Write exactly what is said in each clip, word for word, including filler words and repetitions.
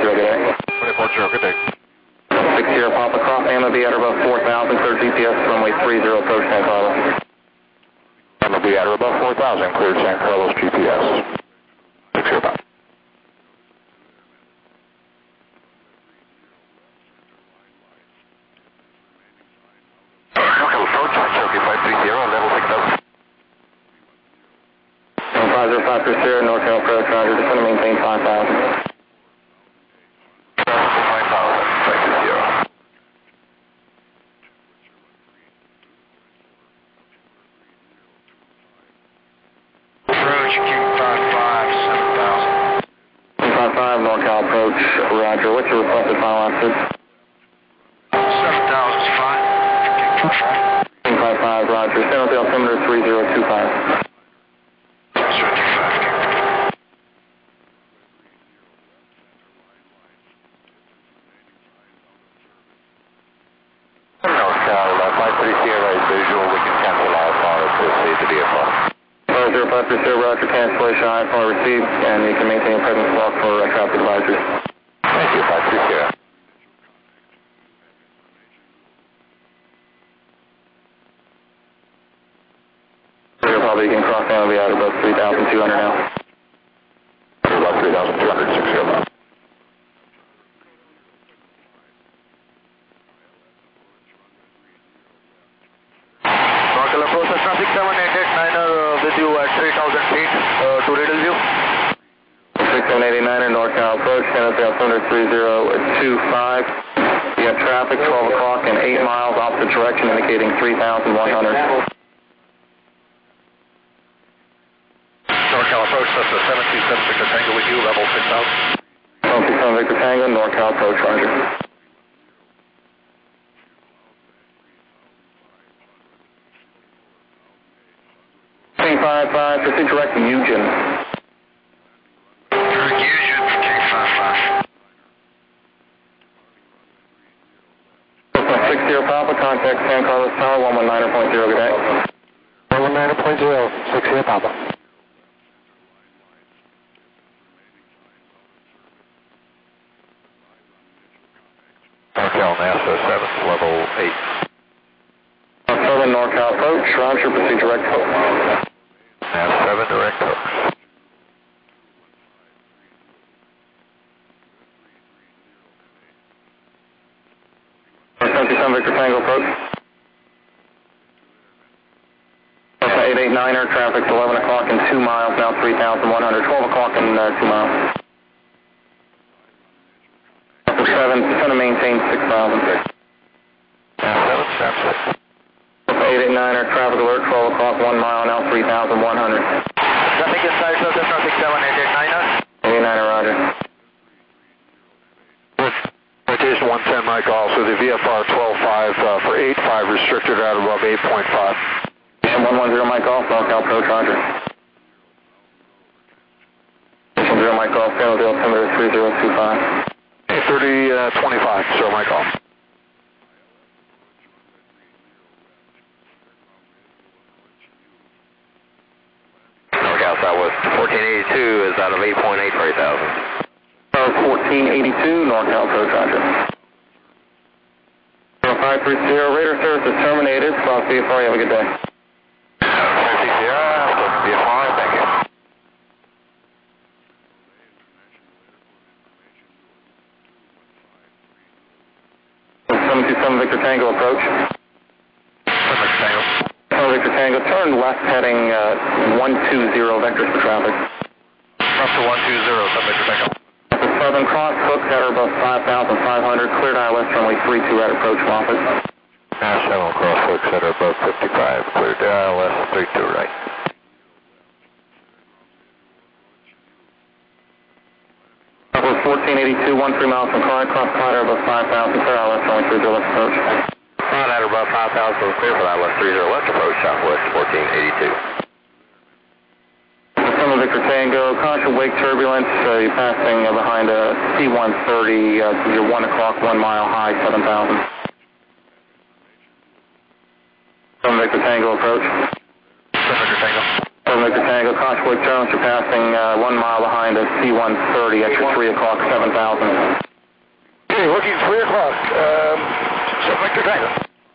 zero, good day. twenty-four zero, good day. six zero Papa Cross, A M O B at above four thousand, clear G P S, runway three zero, approach San Carlos. A M O B at above four thousand, clear San Carlos G P S. six zero Papa. Approach, Cherokee five three zero, level six thousand. five zero five three zero, NorCal approach, Roger, just going to maintain five thousand. five thousand, five two zero. Approach, King five five, seven thousand. five five, NorCal approach, Roger, what's your requested final altitude? seven thousand is fine. King five five. King five five, Roger, San Jose altimeter three zero two five. zero two five, King. NorCal uh, five three zero, visual, we can cancel Alpha to proceed to V F R. five zero five three zero, Roger, cancellation, I F R received, and you can maintain presence walk for uh, traffic advisory. Thank you, five three zero. Zero Papa, you can cross down, we'll be out above three thousand two hundred now. About three thousand two hundred, six zero Papa. NorCal approach, Cessna six seven eight eight niner uh, with you at three thousand feet uh, to Riddleview. six seven eight eight niner, NorCal approach, San Jose altimeter three zero two five. You have traffic twelve o'clock and eight miles opposite direction indicating three thousand one hundred. NorCal approach, Cessna seven two seven Victor Tango with you, level six thousand. seven two seven Victor Tango, NorCal approach, Roger. King five five, proceed direct to Eugene. Direct Eugene for King five five. six zero Papa, contact San Carlos Tower, one one nine point zero, good day. one one nine point zero, six zero Papa. NorCal NASA seven, level eight. Southern NorCal approach, Roger, proceed direct to NASA seven, direct hooks. seven two seven Victor Tango approach. Cessna eight eight niner, traffic's eleven o'clock and two miles, now three thousand one hundred, twelve o'clock and uh, two miles. Cessna seven, it's going to maintain six thousand. NASA seven, Sam six. Cessna eight eight niner, traffic alert, twelve o'clock, one mile, now three thousand one hundred. Traffic inside Cessna six seven eight eight niner. eight eight niner, Roger. Rotation one ten, Mike, also the V F R twelve five uh, for eight five, restricted out above eight point five. one one zero Mike Golf, NorCal approach, Roger. one zero Mike Golf, San Jose altimeter three zero two five. eight thirty, uh, twenty-five, so Mike off. NorCal Southwest fourteen eighty-two is out of eight point eight for eight thousand. fourteen eighty-two, NorCal approach, Roger. zero five three zero, radar service is terminated, cross V F R, you have a good day. five three zero, V F R, thank you. seven two seven Victor Tango approach. Victor Tango. seven Victor Tango, turn left heading uh, one two zero vectors for traffic. Up to one two zero, seven Victor Tango. The Southern Cross, hooks at or above five thousand five hundred, cleared I L S runway three two at approach Moffett. National Cross hooks at or above fifty-five, cleared I L S three two right. Southwest fourteen eighty-two, one three miles from Clyde, cross Clyde at above five thousand, clear I L S runway three zero left approach. Clyde at or above five thousand, clear for I L S three zero left approach, Southwest fourteen eighty-two. Seven Victor Tango, caution wake turbulence, uh, you're passing uh, behind a C one thirty, uh, you're one o'clock, one mile high, seven thousand. seven Victor Tango approach. seven Victor Tango. seven Victor Tango, caution wake turbulence, you're passing uh, one mile behind a C one thirty at your three o'clock, seven thousand. Okay, looking three o'clock, um, seven Victor Tango.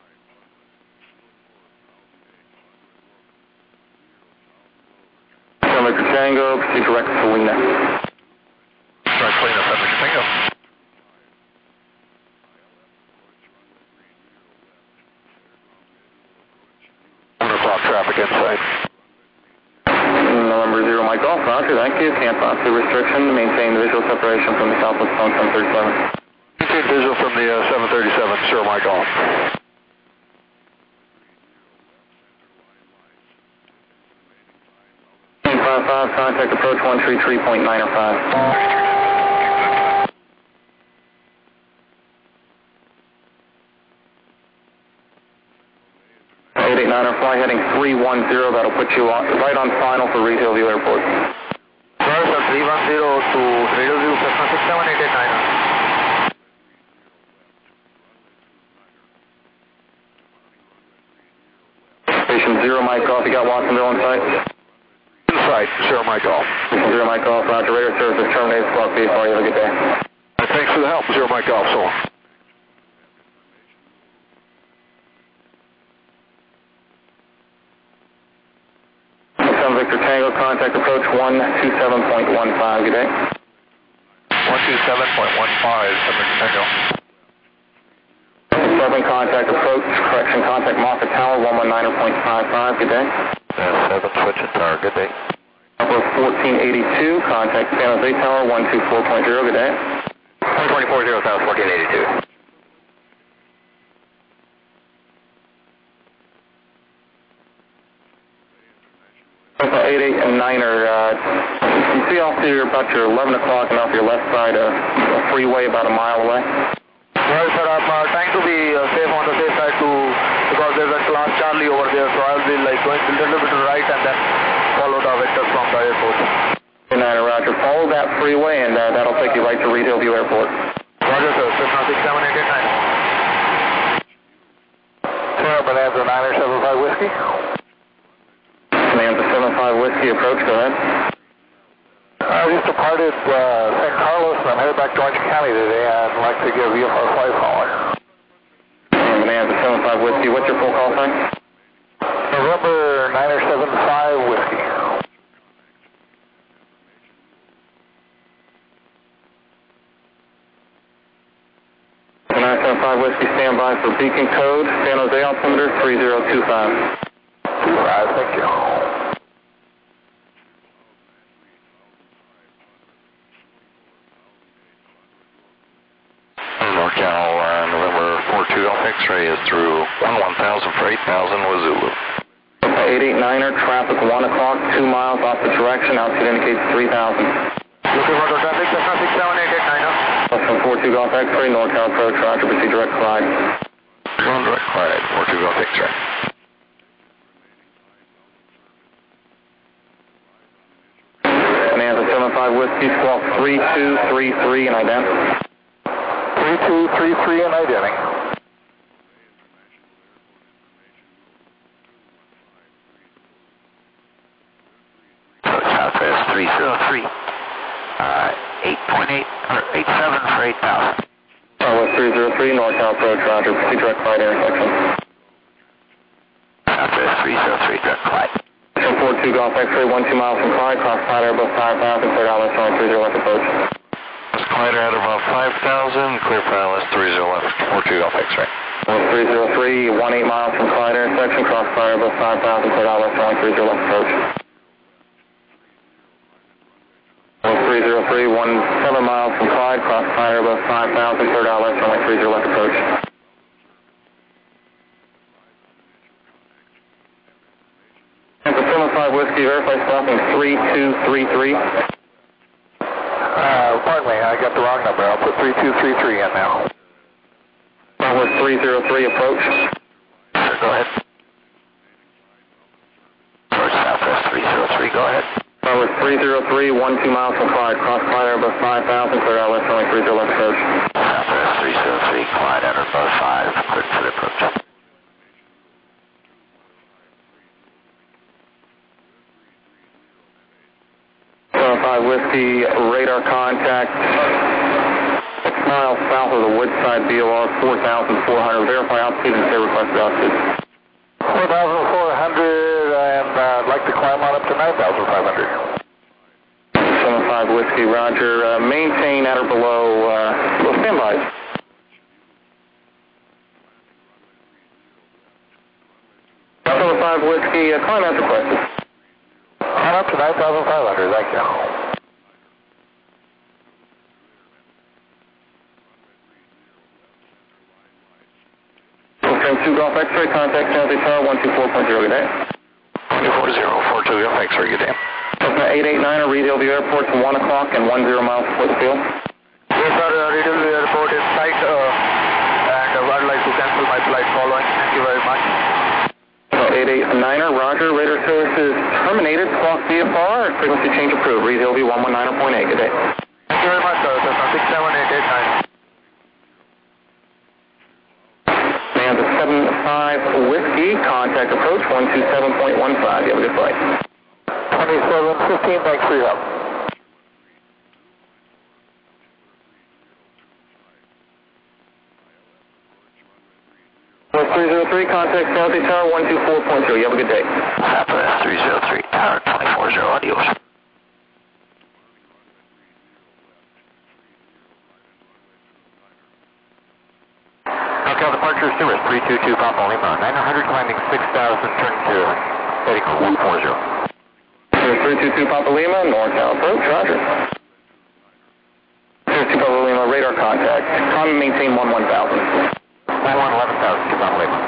seven Victor Tango, proceed direct to Salina. Direct Salina, seven Victor Tango. one o'clock traffic inside. November zero Mike Golf, Roger, thank you. Can't pass the restriction. Maintain visual separation from the Southwest phone seven thirty-seven. Maintain visual from the uh, seven thirty-seven, zero Mike Golf. five five, contact approach one three three point nine oh five. eight eight nine, fly heading three one zero, that'll put you on, right on final for Reed Hillview Airport. Sir, sir, three one zero to Reed Hillview, Cessna six seven eight eight nine. Station zero Mike Golf, you got Watsonville in sight? Inside, zero Mike Golf. Station zero Mike Golf, Roger, radar service terminated, squawk B four, you have a good day. Right, thanks for the help, zero Mike Golf, so long. seven Victor Tango, contact approach one two seven point one five, good day. one two seven point one five, seven Victor Tango. seven, contact approach, correction, contact Moffett Tower, one one nine point five five, good day. Uh, seven, switching tower, good day. Number fourteen eighty-two, contact San Jose Tower, one two four point zero, good day. one two four zero, South fourteen eighty-two. eight eight and nine are, uh, you see off to your, about your eleven o'clock and off your left side, uh, a freeway about a mile away. Well, sir, I'm uh, trying to be uh, safe on the safe side too, because there's a class Charlie over there, so I'll be like going a little bit to the right and then follow the vector from the airport. eight nine, Roger, follow that freeway and uh, that'll take you right to Reed Hillview Airport. Roger, sir, Cessna six seven eight eight nine. Sir, Bonanza niner seven five Whiskey. Bonanza seven five Whiskey, approach, go ahead. I just departed uh, San Carlos and I'm headed back to Orange County today. I'd like to give V F R flight caller. Bonanza seven five Whiskey, what's your full call sign? November niner seven five Whiskey. nine seven five Whiskey, stand by for beacon code, San Jose altimeter three zero two five. two five, thank you. NorCal, uh, November four two Golf X-ray is through one one thousand for eight thousand with Zulu. eight eight niner, traffic one o'clock, two miles off the direction, altitude indicates three thousand. Looking for the traffic, Cessna six seven eight eight nine. Cessna four two Golf X-ray, NorCal approach, Roger, proceed direct glide. Going direct glide, four two Golf X-ray. Bonanza seven five Whiskey, squawk three two three three and ident. three two three three and identity. Southwest three zero three. Uh, eight point eight, or eight seven for eight thousand. Southwest three zero three, NorCal approach, Roger, proceed direct glide intersection. Southwest three zero three, direct glide. four two Golf X-ray, one two miles from Clyde, cross Clyde Airbus five thousand, clear down left runway three zero left approach. That's Clyde at about five thousand, clear for L S three zero left, four two Golf X-ray. three zero three, one eight miles from Clyde intersection, cross Clyde Airbus five thousand, clear down left runway three zero left approach. three zero three, one seven miles from Clyde, cross Clyde Airbus five thousand, clear down left runway three zero left approach. seven five Whiskey, verify stopping three two three three. Uh, pardon me, I got the wrong number. I'll put three two three three in now. Southwest three zero three, approach. Sure, go ahead. George Southwest three zero three, go ahead. Southwest three zero three, one two miles from Clyde, cross Clyde Airbus five thousand, clear out left runway three zero left approach. Southwest three zero three, Clyde Airbus five, clear for the approach. seven five five Whiskey, radar contact, six miles south of the Woodside B O R, four thousand four hundred. Verify altitude and say requested altitude. four thousand four hundred, and uh, I'd like to climb on up to nine thousand five hundred. seven five Whiskey, roger. Uh, maintain at or below, uh, below standby. seven five Whiskey, uh, climb as requested. Climb up to nine thousand five hundred, thank you. Confirm two Golf X-ray, contact San Jose Tower one two four point zero, good day. one two four zero four two Golf X-ray, good day. Cessna eight eight nine, read L V Airport to one o'clock and one zero miles before the field. Yes, sir, uh, Reed Elview Airport is tight, uh, and uh, I'd like to cancel my flight following. Thank you very much. eight eight niner, roger. Radar service is terminated. Squawk V F R. Frequency change approved. Read L V one one nine point eight. Good day. Thank you very much, sir. Cessna six seven eight eight nine. And the seven five Whiskey, contact approach one two seven point one five. You have a good flight. twenty-seven fifteen, thanks for your help. three zero three, contact San Jose Tower one two four point zero. You have a good day. Southwest three zero three, Tower two four zero, adios. NorCal departure service three two two Papa Lima, nine hundred climbing six thousand, turning to heading one four zero. three two two Papa Lima, NorCal approach, roger. three two Papa Lima, radar contact. Con maintain one one thousand. one one eleven thousand, two Papa Lima.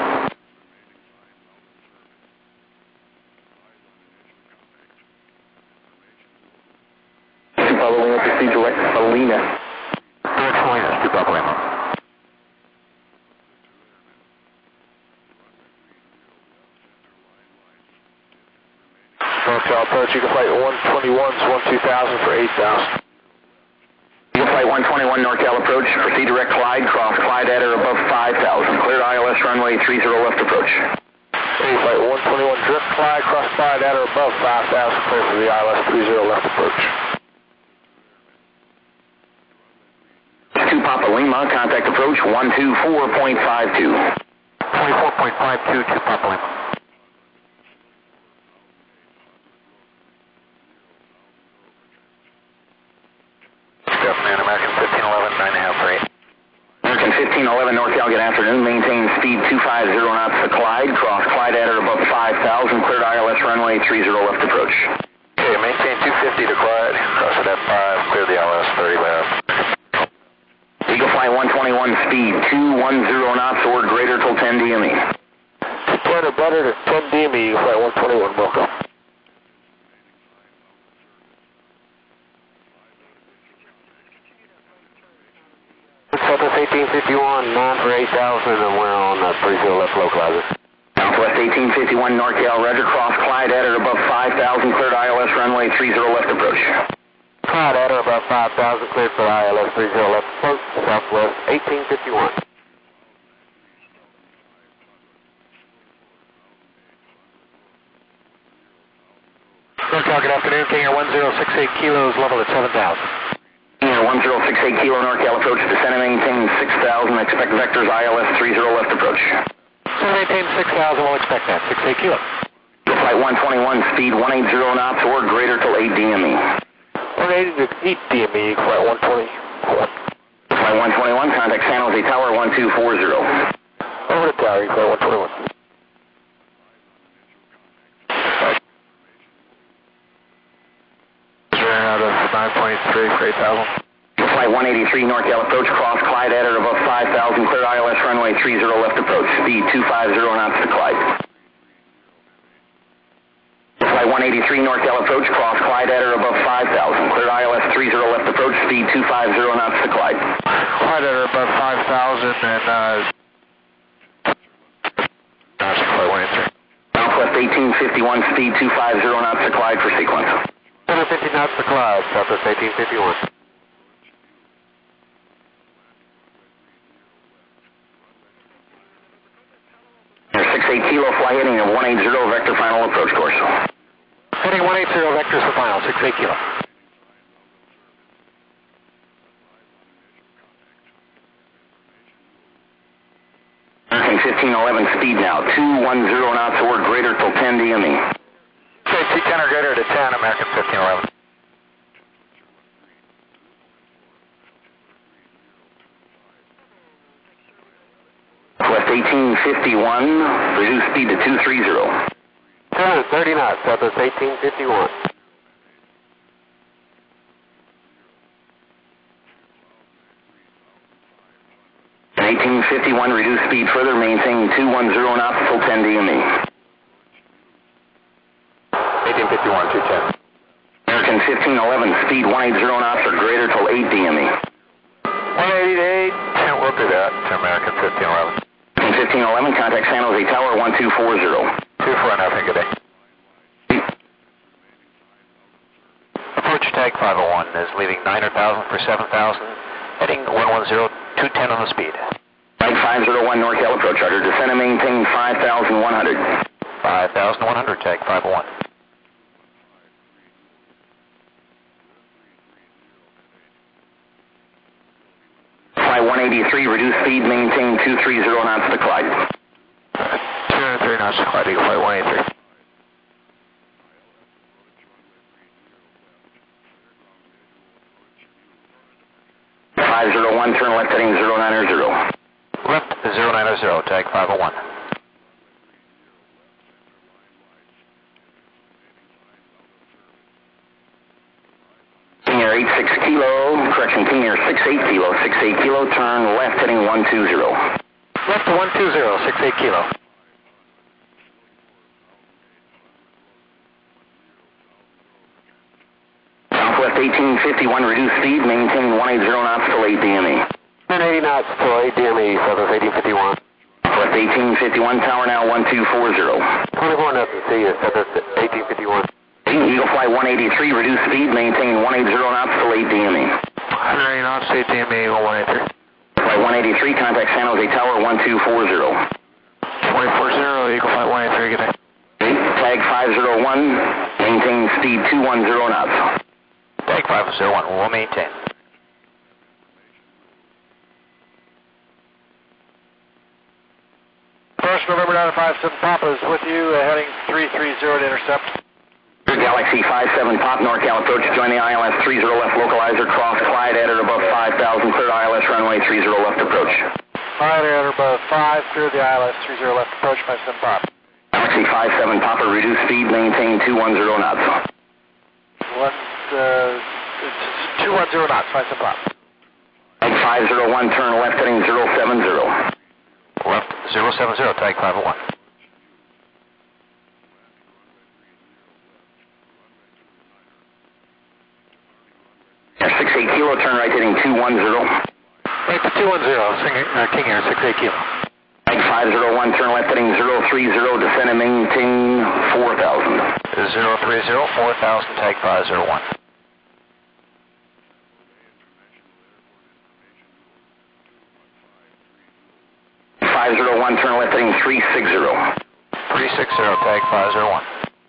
two Papa Lima, proceed direct Salinas. Direct Salinas, two Papa Lima. NorCal approach, you can flight one twenty-ones, one two thousand for eight thousand. You can flight one twenty-one NorCal approach, proceed direct Clyde, cross Clyde at or above five thousand. Cleared I L S runway three zero left approach. Okay, flight one twenty-one, drift Clyde, cross Clyde at or above five thousand, clear for the I L S three zero left approach. two Papa Lima, contact approach one two four point five two. twenty-four point five two, two Papa Lima. Man, American fifteen eleven, nine and a half for eight. American fifteen eleven NorCal, good afternoon. Maintain speed two five zero knots to Clyde. Cross Clyde at or above five thousand. Cleared I L S runway three zero left approach. Okay, maintain two fifty to Clyde, cross it at five, clear the I L S thirty left. Eagle Flight one twenty-one, speed two one zero knots or greater till ten D M E. ten or better to ten D M E, Eagle Flight one twenty-one, welcome. Southwest eighteen fifty-one, nine for eight thousand, and we're on uh, three zero left localizer. Southwest eighteen fifty-one NorCal, roger. Cross Clyde at or above five thousand. Cleared I L S runway three zero left approach. Clyde at or above five thousand, cleared for I L S three zero left approach, Southwest eighteen fifty-one. NorCal, good afternoon. King Air one zero six eight kilos, level at seven thousand. one zero six eight kilo NorCal approach, descend and maintain six thousand, expect vectors I L S three zero left approach. So maintain six thousand, we'll expect that, six eight kilo. Flight one twenty-one, speed one eighty knots or greater till eight D M E. one eighty to eight D M E, flight one twenty-one. Flight one twenty-one, contact San Jose Tower one two four zero. Over to Tower, flight one twenty-one. Out of nine point three for eight thousand. Flight one eighty-three NorCal approach, cross Clyde at or above five thousand, clear I L S runway three zero left approach, speed two five zero knots to Clyde. Flight one eighty-three NorCal approach, cross Clyde at or above five thousand, clear I L S three zero left approach, speed two five zero knots to Clyde. Clyde at or above five thousand, and uh... That's flight one eighty-three. Southwest eighteen fifty-one, speed two five zero knots to Clyde for sequence. one hundred fifty knots to Clyde, Southwest eighteen fifty-one. six eight kilo, fly heading of one eighty, vector final approach course. Heading one eighty, vectors for final, six eight kilo. American fifteen eleven speed now, two one zero knots or greater till ten D M E. Okay, T ten or greater to ten, American fifteen eleven. West eighteen fifty-one, reduce speed to two three zero. two hundred thirty knots, Southwest eighteen fifty-one. eighteen fifty-one, reduce speed further, maintain two one zero knots till ten D M E. eighteen fifty-one, two ten. American fifteen eleven, speed one eighty knots or greater till eight D M E. one eighty to eight, and we'll do that to American fifteen eleven. fifteen eleven, contact San Jose Tower one two four zero. two four nothing, good day. Approach tag five oh one is leaving nine hundred thousand for seven thousand, heading one one zero, two ten on the speed. Tag five oh one, NorCal approach, Roger. Descend and maintain five thousand one hundred. five thousand one hundred, tag five oh one. Fly one eighty-three, reduce speed, maintain two three zero knots to Clyde. two hundred three knots to Clyde, Eagle Flight one eighty-three. five oh one, turn left heading zero nine zero. Left zero nine zero, tag five oh one. King Air eight six kilo, correction, King Air six eight kilo, six eight kilo, turn left heading one two zero. Left to one two zero, six eight kilo. Southwest eighteen fifty-one, reduce speed, maintain one eighty knots till eight D M E. one eighty knots till eight D M E, Southwest eighteen fifty-one. Southwest eighteen fifty-one, tower now one two four zero. twenty-four nothing, see you, Southwest eighteen fifty-one. Eagle Flight one eighty-three, reduce speed, maintain one eighty knots till eight D M E. one eighty knots, eight D M E, one eighty-three. Flight one eighty-three, contact San Jose Tower one two four zero. twenty-four zero, Eagle Flight one eighty-three, good day. Tag five oh one, maintain speed two one zero knots. Tag five oh one, we'll maintain. First November nine five seven Papa is with you, uh, heading three three zero to intercept. Galaxy five seven Pop, NorCal approach, join the I L S three zero left localizer, cross Clyde, enter above five thousand, clear I L S runway three zero left approach. Clyde, enter above five, clear the I L S three zero left approach, five seven Pop. Galaxy five seven Papa, reduce speed, maintain two one zero knots. One, uh, two one zero knots, five seven Pop. Tag five oh one, turn left heading zero seven zero. Left zero seven zero, tag five oh one. six eight kilo, turn right heading two one zero. Right to two one zero, uh, King Air six eight kilo. Tag five oh one, turn left heading zero three zero, descend and maintain four thousand. zero three zero, four thousand, tag five oh one. five oh one, turn left heading three six zero. three six zero, tag five oh one.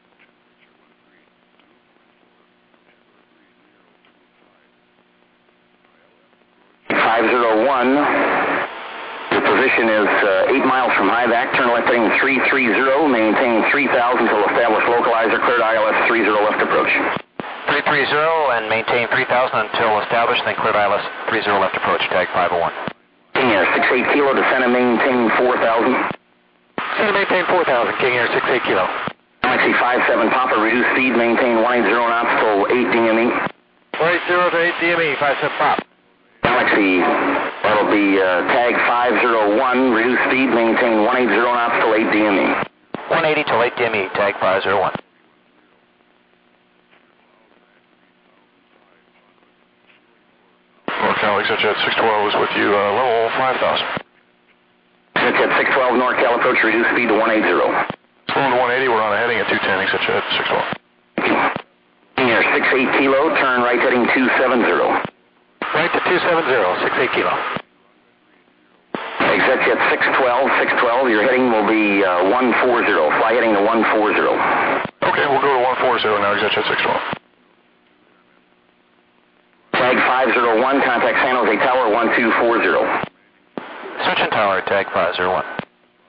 five oh one, your position is uh, eight miles from high vac, turn left heading three three zero, maintain three thousand till establish localizer, cleared I L S three zero left approach. three three zero and maintain three thousand until established, then cleared I L S three zero left approach, tag five oh one. King Air six eight kilo, descend and maintain four thousand. Descend and maintain four thousand, King Air six eight kilo. Galaxy five seven Papa, reduce speed, maintain one eighty knots till eight D M E. one eighty to eight D M E, five seven Pop. Galaxy, that'll be uh, tag five oh one, reduce speed, maintain one eighty knots till eight D M E. one eighty till eight D M E, tag five oh one. NorCal, ExitJet six twelve is with you, uh, level five thousand. ExitJet six twelve, NorCal approach, reduce speed to one eighty. Slow to one eighty, we're on a heading at two ten, ExitJet six twelve. King Air six eight kilo, turn right heading two seven zero. Right to two seven zero, six eight kilo. ExitJet six twelve, six twelve, your heading will be uh, one four zero, fly heading to one four zero. Okay, we'll go to one four zero now, ExitJet six twelve. Tag five oh one, contact San Jose Tower one two four zero. Switching tower, tag five oh one.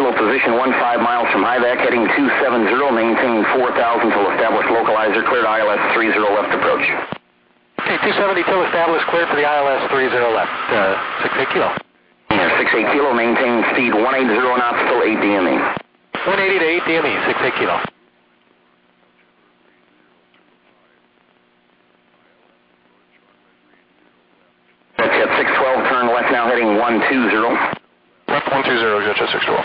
Kilo, position one five miles from Hivac, heading two seven zero, maintain four thousand till established localizer, cleared I L S three zero left approach. Okay, two seventy till established, cleared for the I L S three zero left, uh, six eight Kilo. Yeah, six eight Kilo, maintain speed one eighty knots till eight D M E. one eighty to eight D M E, six eight Kilo. That's at six twelve, turn left now, heading one two zero. Left one two zero, Jet Jet six twelve.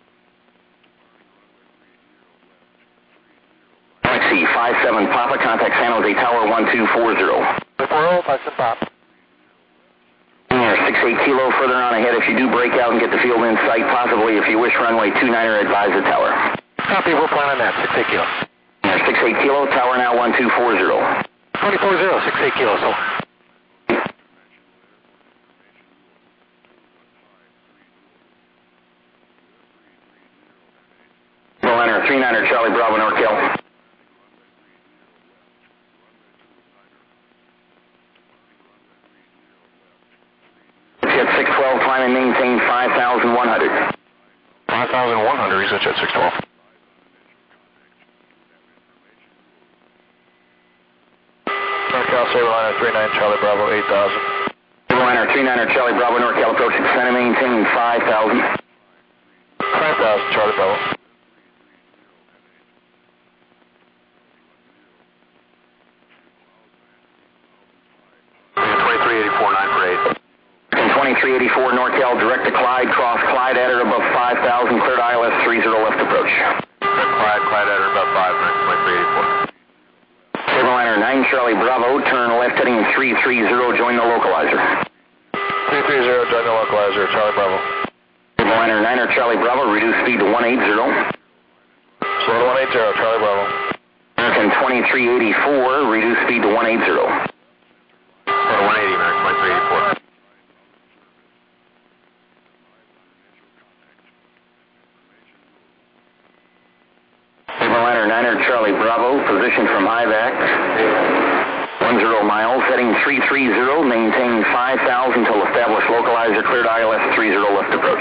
Taxi five seven Papa, contact San Jose Tower one two four zero. four zero, five seven Pop. six eight Kilo, further on ahead, if you do break out and get the field in sight, possibly if you wish, runway two niner, advise the tower. Copy, we'll plan on that, six eight Kilo. six eight Kilo, tower now one two four zero. twenty-four zero, six eight Kilo, so. Liner three niner, Charlie Bravo, NorCal. Jet six twelve, climb and maintain five thousand one hundred. five thousand one hundred, he's at Jet six twelve. NorCal, Sabre Liner three nine, Charlie Bravo, eight thousand. Sabre Liner three niner, Charlie Bravo, NorCal, approaching center, maintain five thousand. five thousand, Charlie Bravo. twenty-three eighty-four, nine for eight. twenty-three eighty-four NorCal, direct to Clyde, cross Clyde, Adder above five thousand, cleared I L S three zero left approach. Clyde, Clyde Adder above five, twenty-three eighty-four. Sabre Liner nine Charlie Bravo, turn left heading three three zero, join the localizer. three three zero, join the localizer, Charlie Bravo. Sabre Liner niner Charlie Bravo, reduce speed to one eighty. Slow to one eighty, Charlie Bravo. American twenty-three eighty-four, reduce speed to one eighty. Slow to one eighty, American twenty-three eighty-four. Sabre Liner niner Charlie Bravo, position from Hivac, one zero miles, heading three three zero, maintain five thousand till established localizer, cleared I L S three zero left approach.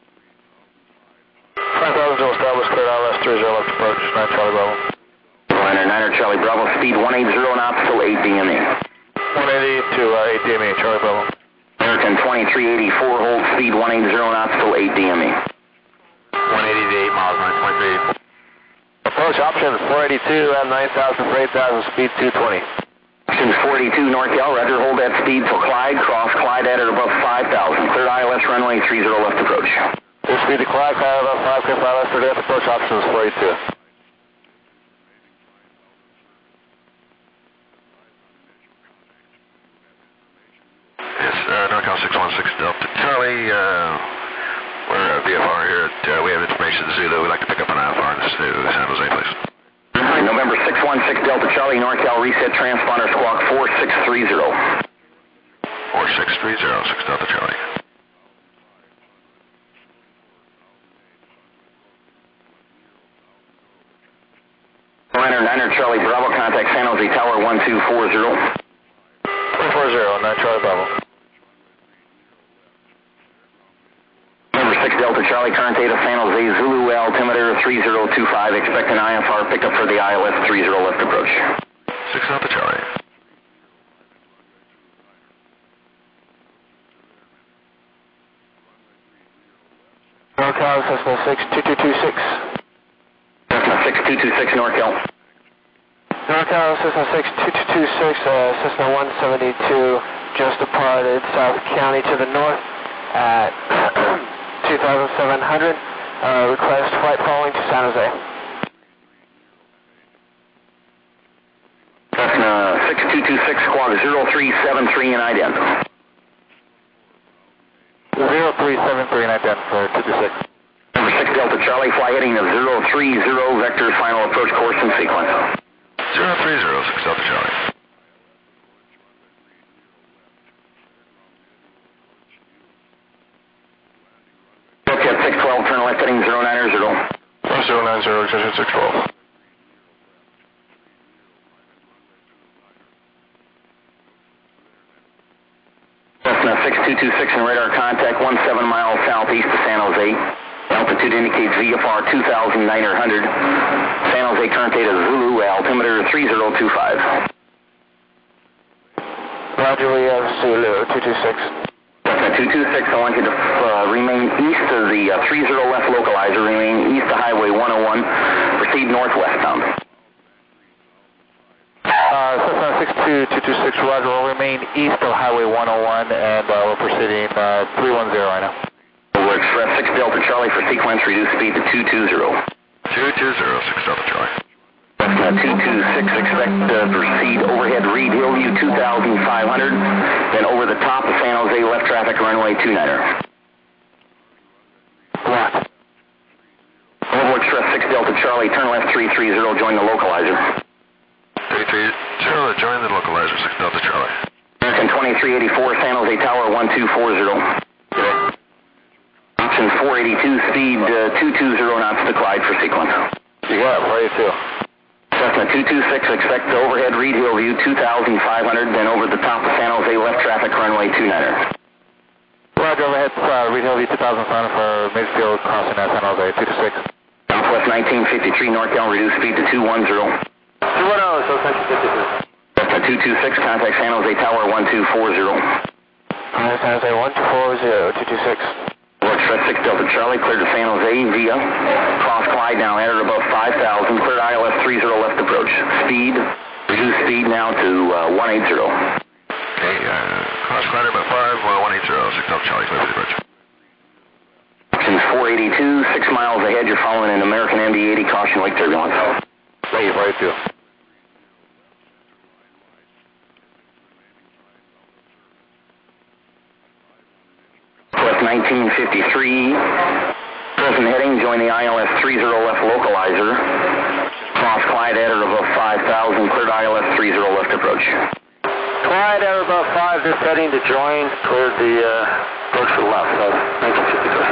five thousand till established, cleared I L S three zero left approach, nine Charlie Bravo. Sabre Liner niner Charlie Bravo, speed one eighty knots till eight D M E. one eighty to uh, eight D M E, Charlie Bravo. American twenty-three eighty-four, hold speed one eighty knots till eight D M E. one eighty to eight miles, twenty-three eighty-four. Approach option four eighty-two, M nine thousand for eight thousand, speed two twenty. Option four eighty-two NorCal, roger, hold that speed for Clyde, cross Clyde at above five thousand, cleared I L S runway three zero left approach. Good speed to Clyde, Clyde above five, clear I L S for left approach option is four eighty-two. Yes, uh, NorCal six one six Delta Charlie, uh, we're uh, V F R here. At, uh, we have information to Zulu. We'd like to pick up an I F R in the San Jose, please. November six one six Delta Charlie, NorCal, reset transponder squawk four six three zero. four six three zero, six Delta Charlie. Liner niner Charlie Bravo, contact San Jose Tower one two four zero. one four zero, nine Charlie Bravo. November six Delta Charlie, current data San Jose, Zulu altimeter three zero two five, expect an I F R pickup for the I L S three zero left approach. six Delta Charlie. NorCal, Cessna six two two two six. Cessna six two two six NorCal. NorCal, Cessna six two two two six, uh, Cessna one seventy-two, just departed South County to the north at two thousand seven hundred. Uh, request flight following to San Jose. Cessna six two two six squawk zero three seven three and ident. zero three seven three and ident for two two six. Number six Delta Charlie, fly heading to zero three zero, vector final approach course and sequence. zero three zero, six Delta Charlie. Jet six twelve, turn left heading zero nine zero. zero nine zero, Jet six twelve. Cessna six two two six and radar contact one seven miles southeast of San Jose. Altitude indicates V F R two thousand nine hundred. San Jose current data Zulu, altimeter three zero two five. Roger, we have Zulu, two two six. Cessna two two six, I want you to uh, remain east of the uh, three zero left localizer, remain east of Highway one oh one, proceed northwestbound. Uh, Cessna six two two two six, Roger, we'll remain east of Highway one oh one, and uh, we're proceeding uh, three one zero right now. We'll Express six Delta Charlie for sequence, reduce speed to two two zero. two two zero, six Delta Charlie. Cessna two two six, expect to uh, proceed overhead Reed Hillview two thousand five hundred, then over the top of San Jose, left traffic runway two niner. Block. Volvo Express six Delta Charlie, turn left three three zero, join the localizer. three three zero, join the localizer, six Delta Charlie. American twenty-three eighty-four, San Jose Tower one two four zero. Option four eighty-two, speed uh, two two zero knots to Clyde for sequence. You got it, four eighty-two. Cessna two two six, expect to overhead Reed Hillview two thousand five hundred, then over the top of San Jose, left traffic runway two niner. Roger, overhead uh, Reed Hillview two thousand five hundred for midfield crossing at San Jose, two two six. Southwest nineteen fifty-three, NorCal, reduce speed to two one zero. two one zero, so nineteen fifty-three. Cessna two two six, contact San Jose Tower one two four zero. Alright, San Jose one two four zero, two two six. Express six Delta Charlie, cleared to San Jose via cross Clyde now, entered above five thousand, cleared I L S three zero left approach. Speed, reduce speed now to uh, one eighty. Okay, uh, cross Clyde about five, uh, one eighty, six Delta Charlie, clear for the approach. Options four eighty-two, six miles ahead, you're following an American M D eighty, caution lake turbulence. Lake four eighty-two. nineteen fifty-three, present heading, join the I L S three zero left localizer. Cross Clyde, entered above five thousand, cleared I L S three zero left approach. Clyde, entered above five, just heading to join, cleared the uh, approach to the left, so nineteen fifty-three.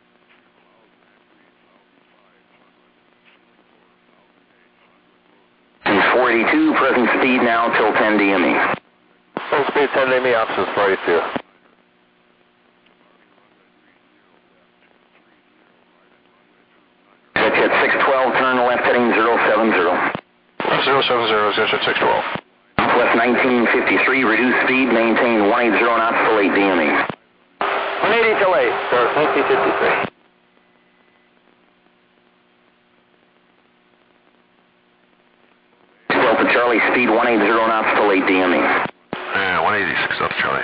four eighty-two, present speed now till ten D M E. Full speed ten D M E, options four eighty-two. At six twelve, turn left heading zero seven zero. zero seven zero, is at six twelve. Southwest nineteen fifty-three, reduce speed, maintain one eighty knots till eight D M E. one eighty till eight, sir, nineteen fifty-three. Delta Charlie, speed one eighty knots till eight D M E. Yeah, one eighty, six Delta Charlie.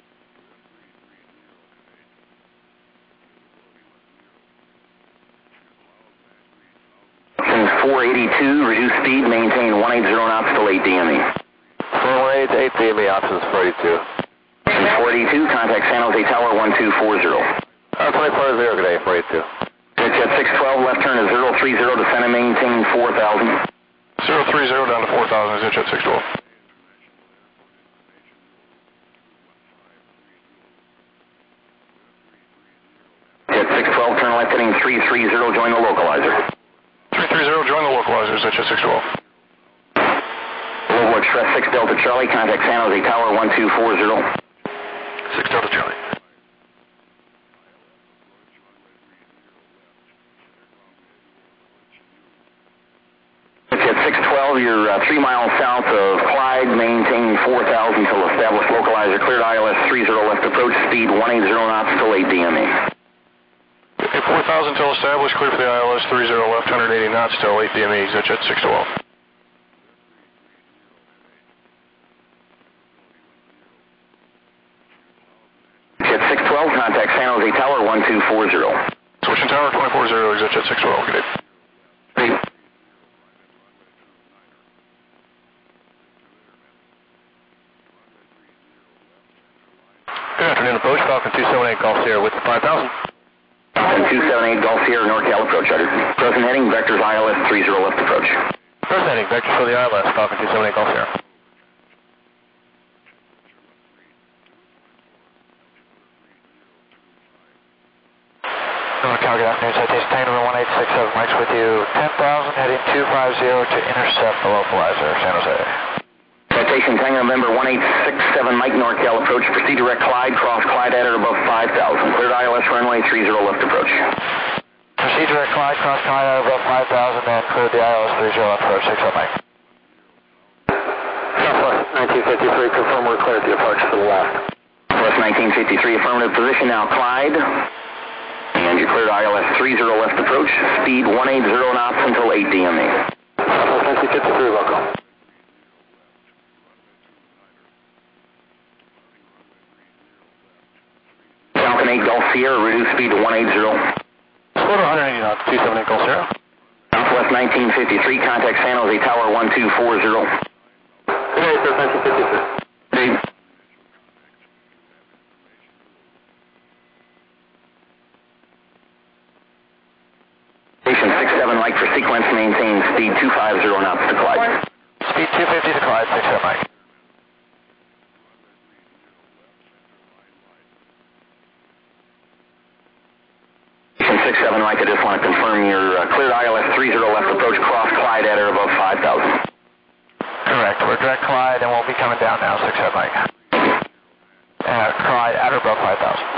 four eighty-two, reduce speed, maintain one eighty knots till eight D M E. four eighty to eight D M E, options four eighty-two. four eighty-two, contact San Jose Tower one two four zero. Uh, twenty-four zero, good day, four eighty-two. At six twelve, left turn is zero three zero, descend and maintain four thousand. zero three zero down to four thousand, is at six twelve. At six twelve, turn left heading three three zero, join the localizer. three three zero, join the localizer, is at six twelve. Volvo Express six Delta Charlie, contact San Jose Tower one two four zero. six Delta Charlie. At six twelve, you're uh, three miles south of Clyde, maintain four thousand till established localizer, cleared I L S three zero left approach, speed one eighty knots till eight D M E. Okay, four thousand till established, clear for the I L S three zero left, one eighty knots till eight D M E, is at six twelve. At six twelve, contact San Jose Tower one two four zero. Switching tower twenty-four zero, exit at six twelve, good day. Great. Good afternoon, approach, Falcon two seven eight Golf Sierra with five thousand. Falcon two seven eight Golf Sierra, NorCal approach, uttered. Present heading, vectors I L S three zero left approach. Present heading, vectors for the I L S, Falcon two seven eight Golf Sierra. NorCal, good afternoon, citation tank number one eight six seven, Mike's with you, ten thousand, heading two five zero to intercept the localizer, San Jose. Citation Tango November one eight six seven, Mike NorCal approach, proceed direct Clyde, cross Clyde, enter above five thousand, cleared I L S runway three zero left approach. Proceed direct Clyde, cross Clyde out above five thousand and clear the I L S three zero left approach, six up, Mike. Southwest nineteen fifty-three, confirm we're clear at the approach to the left. Southwest nineteen fifty-three, affirmative position, now Clyde. And you cleared I L S three zero left approach, speed one eighty knots until eight D M E. Southwest nineteen fifty-three, welcome. Falcon eight Gulf Sierra, reduce speed to one eighty. Slow to one eighty knots, two seven eight Gulf Sierra. Southwest nineteen fifty-three, contact San Jose Tower one two four zero. Good day, sir, nineteen fifty-three. Hey. Station six seven, Mike for sequence, maintain speed two fifty knots to Clyde. Speed two fifty to Clyde, six up, Mike. six seven, Mike, I just want to confirm your uh, cleared I L S three zero left approach, cross Clyde at or above five thousand. Correct, we're direct Clyde and we'll be coming down now, six up, Mike. Uh, Clyde at or above five thousand.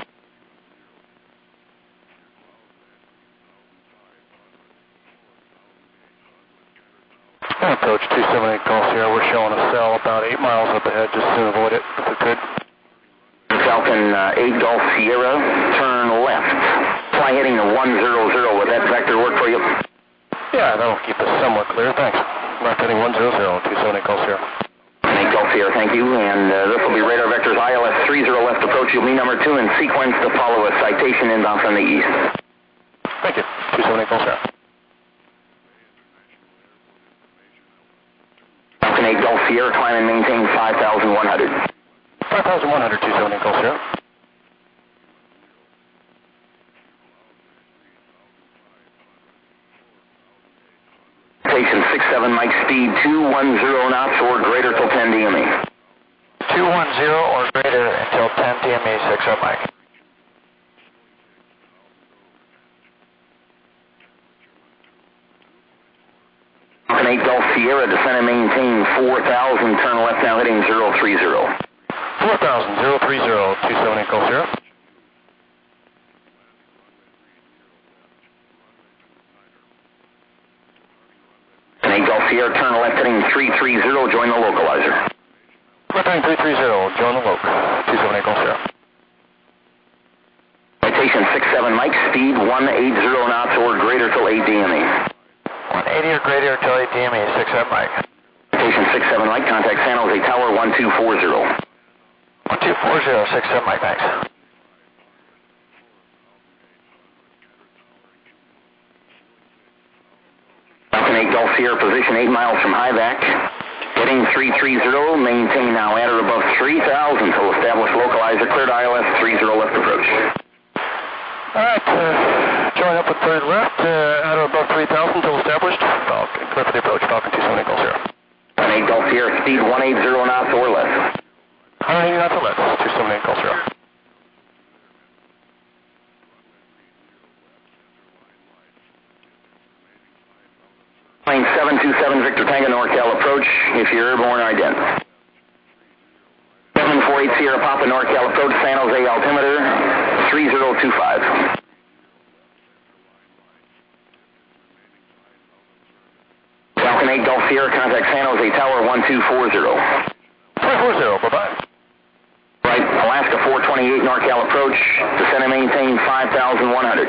Approach two seven eight Gulf Sierra, we're showing a cell about eight miles up ahead, just to avoid it, if we could. Falcon uh, eight Gulf Sierra, turn left. Fly heading to one zero zero, would that vector work for you? Yeah, that'll keep us somewhat clear, thanks. Left heading one zero zero, two seven eight Gulf Sierra. eight Gulf Sierra, thank you, and uh, this will be radar vectors I L S three zero left approach, you'll be number two in sequence to follow a citation inbound from the east. Thank you, two seven eight Gulf Sierra. Falcon eight Gulf Sierra, climb and maintain five thousand one hundred. five thousand one hundred, two seven eight Gulf Sierra. Station six seven, Mike, speed two ten knots or greater till ten D M E. two ten or greater until ten D M E, six up, Mike. Falcon eight Gulf Sierra, descend and maintain four thousand, turn left now heading zero three zero. four thousand, zero three zero, two seven eight Gulf Sierra. eight Gulf Sierra, turn left heading three three zero, join the localizer. Left heading three three zero, join the loc, two seven eight Gulf Sierra. Citation six seven, Mike, speed one eighty knots or greater till eight D M E. one eighty or greater till eight D M E, six up, Mike. Citation six seven, Mike, contact San Jose Tower one two four zero. one two four zero, six up, Mike, thanks. Falcon eight Gulf Sierra, position eight miles from Hivac. Heading three three zero, maintain now at or above three thousand till established localizer, cleared I L S three zero left approach. Alright, uh, join up with third left, uh, at or above three thousand till established. Falcon, clear for the approach, Falcon two seven eight Gulf Sierra. Falcon eight Gulf Sierra, speed one eighty knots or less. one eighty knots or less, two seven eight Gulf Sierra. Plane seven two seven Victor Tango NorCal approach, if you're airborne, ident. seven four eight Sierra Papa NorCal approach, San Jose altimeter three zero two five. Falcon eight Gulf Sierra, contact San Jose Tower one two four zero. four four zero, bye-bye. Right, Alaska four twenty-eight NorCal approach, descend and maintain five thousand one hundred.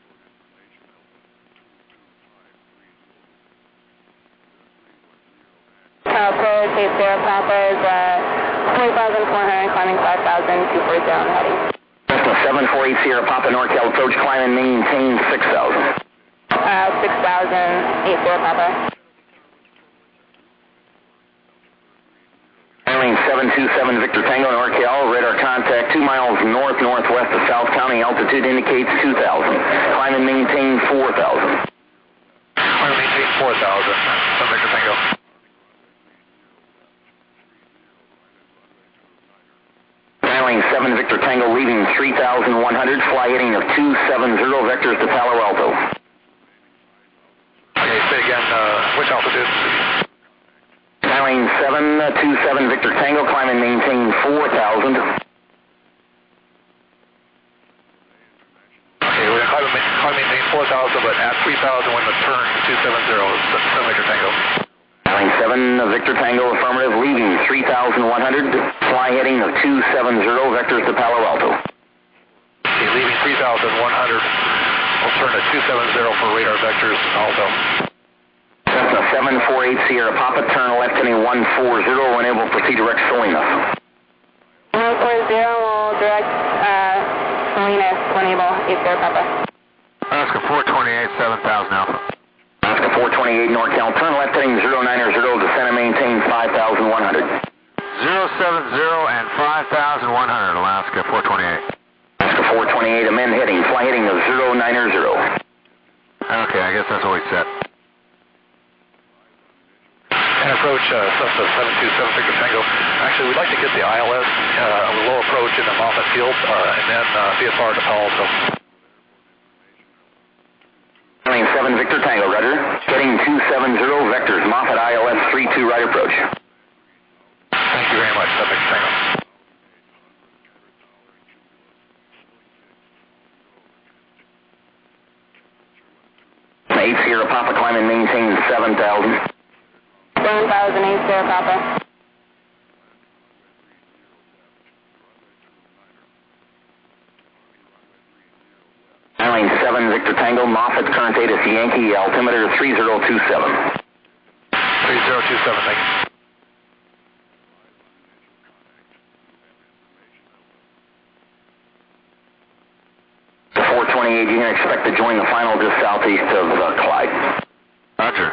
Approach eight zero Papa is uh, four thousand four hundred, climbing five thousand two forty down heading. Cessna seven four eight Sierra Papa NorCal approach, climb and maintain six thousand. Uh, six thousand, eight zero Papa. Airlane seven two seven Victor Tango NorCal, radar contact two miles north-northwest of South County, altitude indicates two thousand. Climb and maintain four thousand. Climb and maintain four thousand, from Victor Tango. Airlane seven Victor Tango leaving three thousand one hundred, fly heading of two seven zero vectors to Palo Alto. Okay, say again, uh, which altitude? Airlane seven two seven Victor Tango, climb and maintain four thousand. Okay, we're going to climb and maintain four thousand, but but at three thousand when the turn two seven zero, seven Victor Tango. Airline seven Victor Tango, affirmative, leaving three thousand one hundred, fly heading of two seven zero, vectors to Palo Alto. Okay, leaving three thousand one hundred, we'll turn to two seven zero for radar vectors, Alto. Cessna seven four eight Sierra Papa, turn left heading one four zero, enable proceed direct Salinas. one four zero will direct uh, Salinas, enable eight Sierra Papa. Alaska four twenty-eight, seven thousand Alpha. Alaska four twenty-eight NorCal, turn left heading zero nine zero, descend and maintain five thousand one hundred. zero seven zero and five thousand one hundred, Alaska four twenty-eight. Alaska four twenty-eight, amend heading, fly heading of zero nine zero. Okay, I guess that's what we set. And approach uh, Cessna seven two seven Victor Tango. Actually, we'd like to get the I L S, uh, a low approach in the Moffett Field, uh, and then uh, V F R to Palo Alto. Airline seven Victor Tango, roger. Heading two seven zero, vectors, Moffett I L S three two, right approach. Thank you very much, seven Victor Tango. eight Sierra Papa, climb and maintain seven thousand. seven thousand eight Sierra Papa. Airline seven Victor Tango, Moffett, current data is Yankee, altimeter three zero two seven. three zero two seven, thank you. The four twenty-eight, you can expect to join the final just southeast of uh, Clyde. Roger.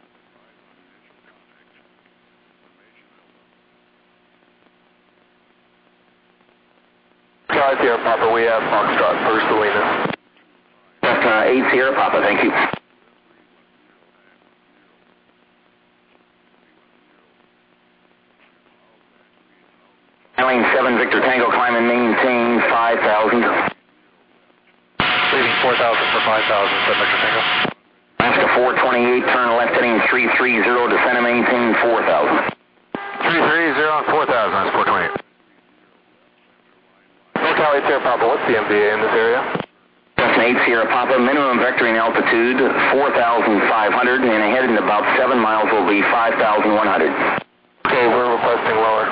Clyde Sierra Papa, we have Foxtrot for Salinas. Cessna eight Sierra Papa, thank you. Airline seven Victor Tango, climb and maintain five thousand. Leaving four thousand for five thousand, seven Victor Tango. Alaska four twenty-eight, turn left heading three three zero, descend and maintain four thousand. three three zero and four thousand, that's four twenty-eight. NorCal eight Sierra Papa, what's the M V A in this area? Cessna eight Sierra Papa, minimum vectoring altitude four thousand five hundred, and ahead in about seven miles will be five thousand one hundred. Okay, we're requesting lower.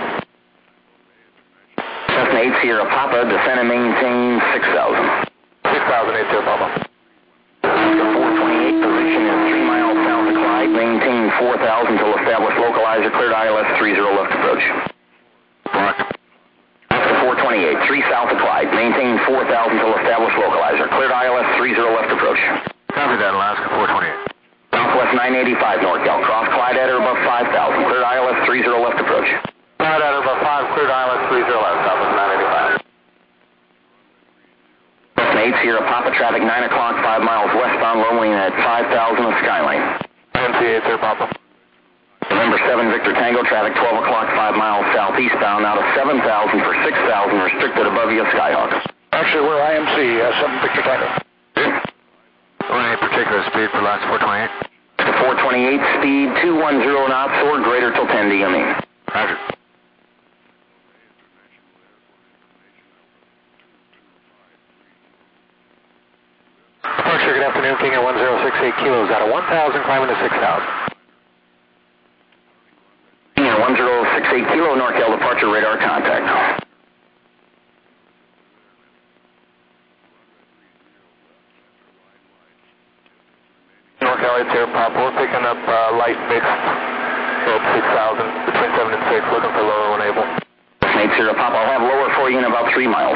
Cessna eight Sierra Papa, descend and maintain six thousand. six thousand eight Sierra Papa. Alaska four twenty-eight, position is three miles south of Clyde, maintain four thousand till established localizer, cleared I L S three zero left approach. Correct. Alaska four twenty-eight, three south of Clyde, maintain four thousand till established localizer, cleared I L S three zero left approach. Copy that, Alaska four twenty-eight. Southwest nine eighty-five NorCal, cross Clyde at or above five thousand, cleared I L S three zero left approach. Clyde at or above five, cleared I L S three zero left, Southwest nine eighty-five. Cessna eight Sierra Papa, traffic nine o'clock, five miles westbound, lowering at five thousand of Skyline. M C eight Sierra Papa. November seven Victor Tango, traffic twelve o'clock, five miles southeastbound, out of seven thousand for six thousand, restricted above you Skyhawk. Actually, we're I M C, uh, seven Victor Tango. Any particular speed for Alaska four twenty-eight? The four twenty-eight, speed two ten knots or greater till ten D M E. Roger. Departure, good afternoon, King at one zero six eight kilos, out of one thousand, climbing to six thousand. King at one zero six eight kilo, NorCal departure radar contact. NorCal eight Sierra Papa, we're picking up uh, light mixed at six thousand, between seven and six, looking for lower when able. eight Sierra Papa, I'll have lower for you in about three miles.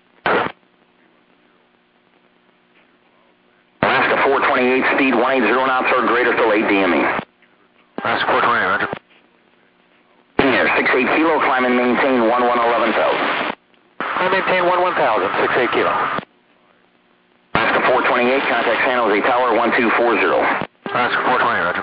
Alaska four twenty-eight, speed one eighty knots or greater till eight D M E. Alaska four twenty-eight, Roger. King Air six eight kilo, climb and maintain one one eleven thousand. I maintain one one thousand, six eight kilo. Alaska four twenty-eight, contact San Jose Tower one two four zero. Alaska four twenty-eight, Roger.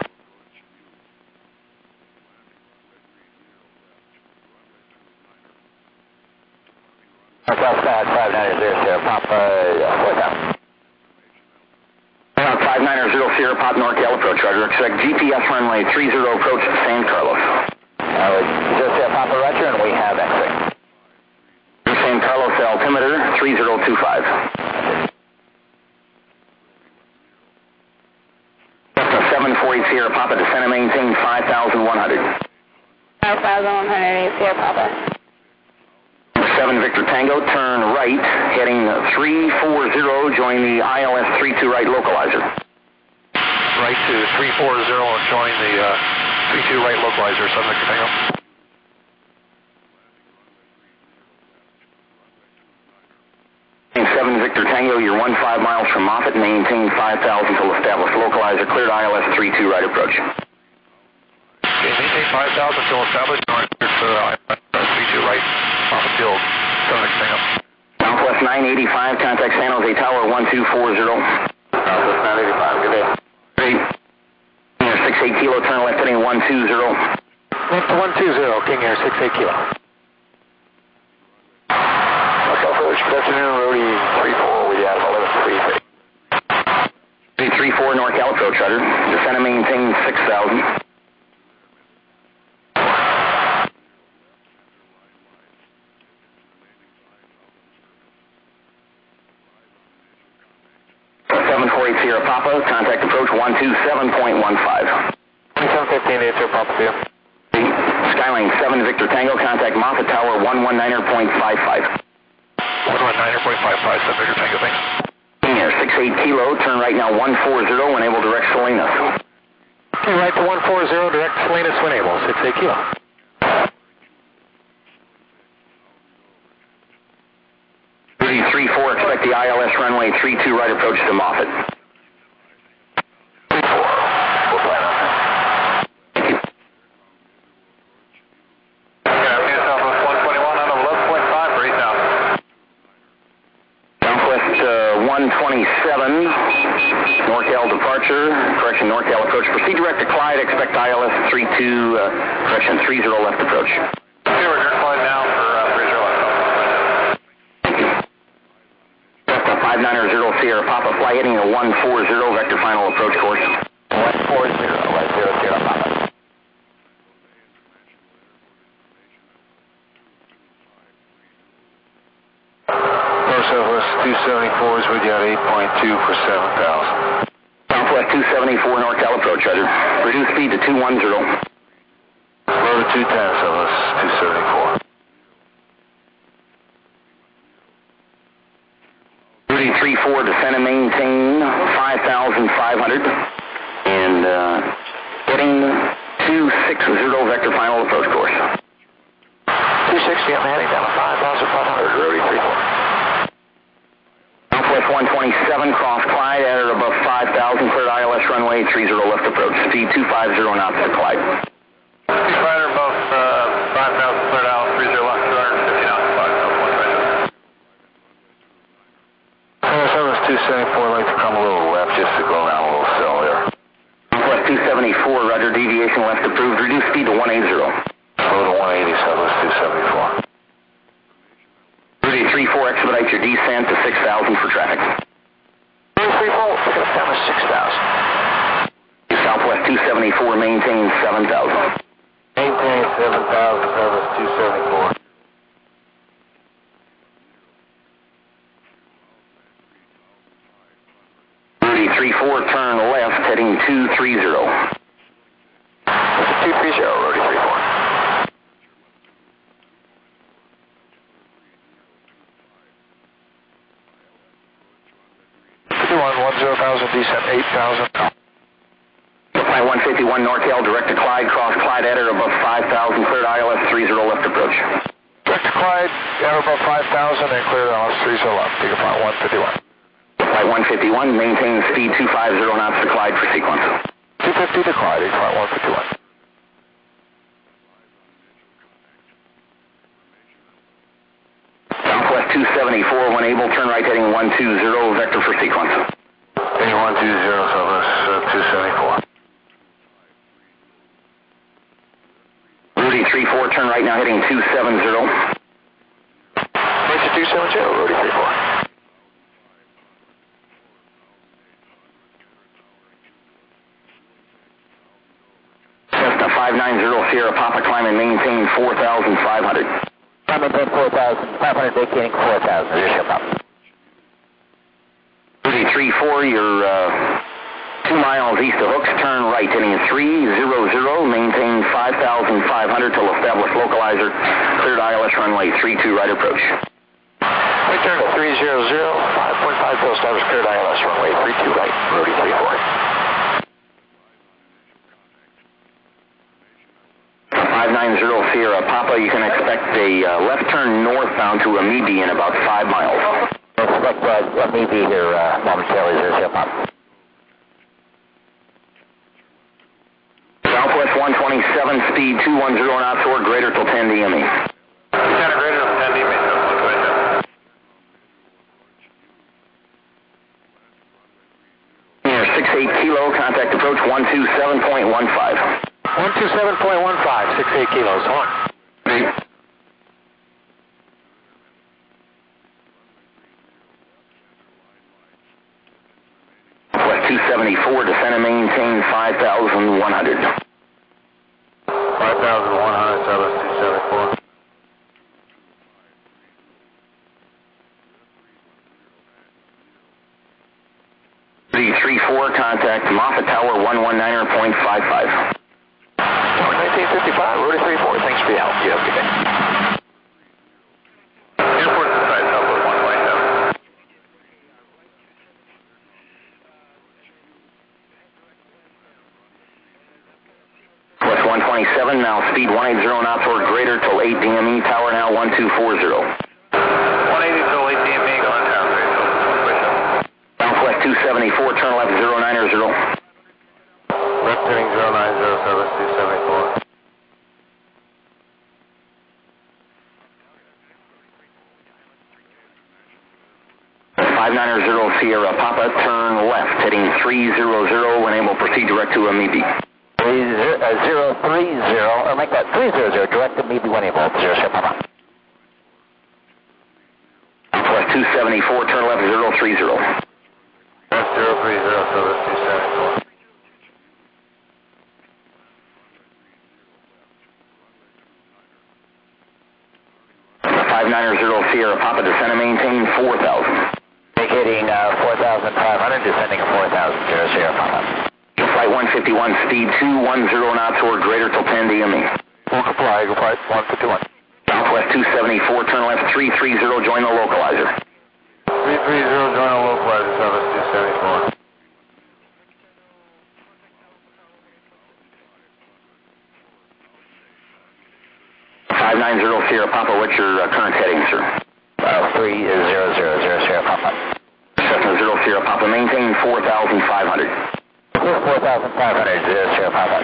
Southside five ninety Sierra Papa, four thousand. Uh, five nine zero Sierra Pop NorCal approach, Roger. Expect G P S runway three zero approach to San Carlos. Uh, zero Sierra Papa, Roger, and we have X-ray. San Carlos altimeter three zero two five. seven four eight Sierra Papa, descend and maintain five thousand one hundred. five thousand one hundred, Sierra Papa. seven Victor Tango, turn right, heading three four zero, join the I L S three two right localizer. Right to three four zero and join the uh, three two right localizer, seven Victor Tango. seven Victor Tango, you're one five miles from Moffett, maintain five thousand till established localizer, cleared I L S three two right approach. Okay, maintain five thousand till established, north to I L S three two right, Moffett Field, seven Victor Tango. Southwest nine eighty-five, contact San Jose Tower one two four zero. Southwest nine eighty-five, good day. Great. six eight kilo, turn left heading one two zero. Left to one two zero, King Air six eight kilo. Good afternoon, Rody three four with you out of eleven three three. three four NorCal approach, Rudder. Descend and maintain six thousand. seven four eight Sierra Papa, contact approach one two seven point one five. twenty-seven fifteen to Sierra Papa Field. Skyline seven Victor Tango, contact Moffett Tower one one nine point five five. one one nine point five five, seven Victor Tango, thanks. Here, six eight kilo, turn right now one four zero, when able direct Salinas. Okay, right to one four zero, direct Salinas when able, six eight kilo. Rudy three four, expect the I L S runway three two right approach to Moffett. three four, we'll plan on that. Thank you. Good afternoon, Southwest one twenty-one out of eleven point five for eight thousand. Southwest uh, one twenty-seven, NorCal departure, correction, NorCal approach. Proceed direct to Clyde, expect I L S three two, uh, correction, three zero left approach. Okay, we're direct Clyde now for uh, three zero left. Thank you. Delta five nine zero Sierra Papa, fly heading to one four zero, vector final approach course. one four zero, right zero Sierra Papa. Southwest two seventy-four is with you at eight point two for seven thousand. Southwest two seventy-four NorCal approach, Roger. Reduce speed to two one zero. Rotor two ten, Southwest two seventy-four. Rudy three four, descend and maintain five thousand five hundred. And uh, heading two six zero, vector final approach course. two sixty, I'm heading down to five thousand five hundred, Rody three four. Southwest one twenty-seven, cross Clyde, at or above five thousand, cleared I L S runway three zero left approach. Speed two five zero knots to Clyde. Speed fighter above uh, five thousand, cleared out three zero left, two hundred fifty knots, five thousand one right. Southwest two seventy-four, I'd like to come a little left just to go around a little cell there. Southwest two seventy-four, Roger, deviation left approved. Reduce speed to one eighty. Go to one eighty, Southwest two seventy-four. Rudy three four, expedite your descent to six thousand for traffic. Rudy three four, pick us down to six thousand. Southwest two seventy-four, maintain seven thousand. Maintain seven thousand, Southwest two seventy-four. Rudy three four, turn left, heading two three zero. two three zero, Rudy three four. fifty-one, one zero thousand, descent eight thousand. Flight one fifty-one NorCal, direct to Clyde, cross Clyde at or above five thousand, cleared I L S three zero left approach. Direct to Clyde, at or above five thousand, and cleared I L S three zero left. Take a flight one fifty-one. Flight one fifty-one, maintain speed two five zero knots to Clyde for sequence. two fifty to Clyde, take flight one fifty-one. Southwest two seventy-four, when able, turn right heading one two zero, vector for sequence. Heading one two zero, Southwest uh, two seventy-four. Rudy three four, turn right now heading two seven zero. Roger two seven zero, Rudy three four. Cessna five nine zero Sierra Papa, climb and maintain four thousand five hundred. I'm at four thousand five hundred, vacating four thousand, Sierra Papa. Rudy three four, you're uh, two miles east of Hooks, turn right, heading three zero zero, maintain five thousand five hundred till established localizer, cleared I L S runway three two right approach. Right turn to three zero zero, five point five till established, cleared I L S runway three two right, Brody three four. five nine zero Sierra Papa, you can expect a uh, left turn northbound to Amibi in about five miles. Expect uh, Amibi here uh, momentarily, zero Sierra Papa. Southwest one twenty-seven, speed two ten knots or greater till ten D M E. ten or greater till ten D M E, so look right there. six eight kilo, contact approach one two seven point one five. one two seven point one five, six eight kilos, hold on. West two seventy-four, descend and maintain five thousand one hundred. five thousand one hundred, Southwest two seventy-four. three three four, contact Moffett Tower one nineteen point five five. nineteen fifty-five, Rudy three four, thanks for your help. You have a good day. Airport inside, Southwest one twenty-seven. West one twenty-seven, now speed one eighty knots or greater till eight D M E, tower now one two four zero. one eighty till eight D M E, going down, great, so one push up. Southwest two seventy-four, turn left zero nine zero. Left turning zero nine zero, Southwest two seventy-four. five nine zero Sierra Papa, turn left, heading three zero zero, when able proceed direct to Amibi. zero three zero, or make that three zero zero, direct to Amibi when able, zero Sierra Papa. Southwest two seventy-four, turn left zero three zero. Left zero three zero, Southwest two seventy-four. five nine zero Sierra Papa, descend and maintain four thousand. Indicating uh, four thousand five hundred, descending at four thousand, zero Sierra Papa. Flight one fifty-one, speed two ten knots or greater till ten D M E. We'll comply, go flight one fifty-one. Southwest two seventy-four, turn left three three zero, join the localizer. three three zero, join the localizer, Southwest two seventy-four. five nine zero Sierra Papa, what's your uh, current heading, sir? Uh, three zero zero, zero Sierra Papa. Cessna zero Sierra Papa, maintain four thousand five hundred. four thousand five hundred, zero Sierra Papa.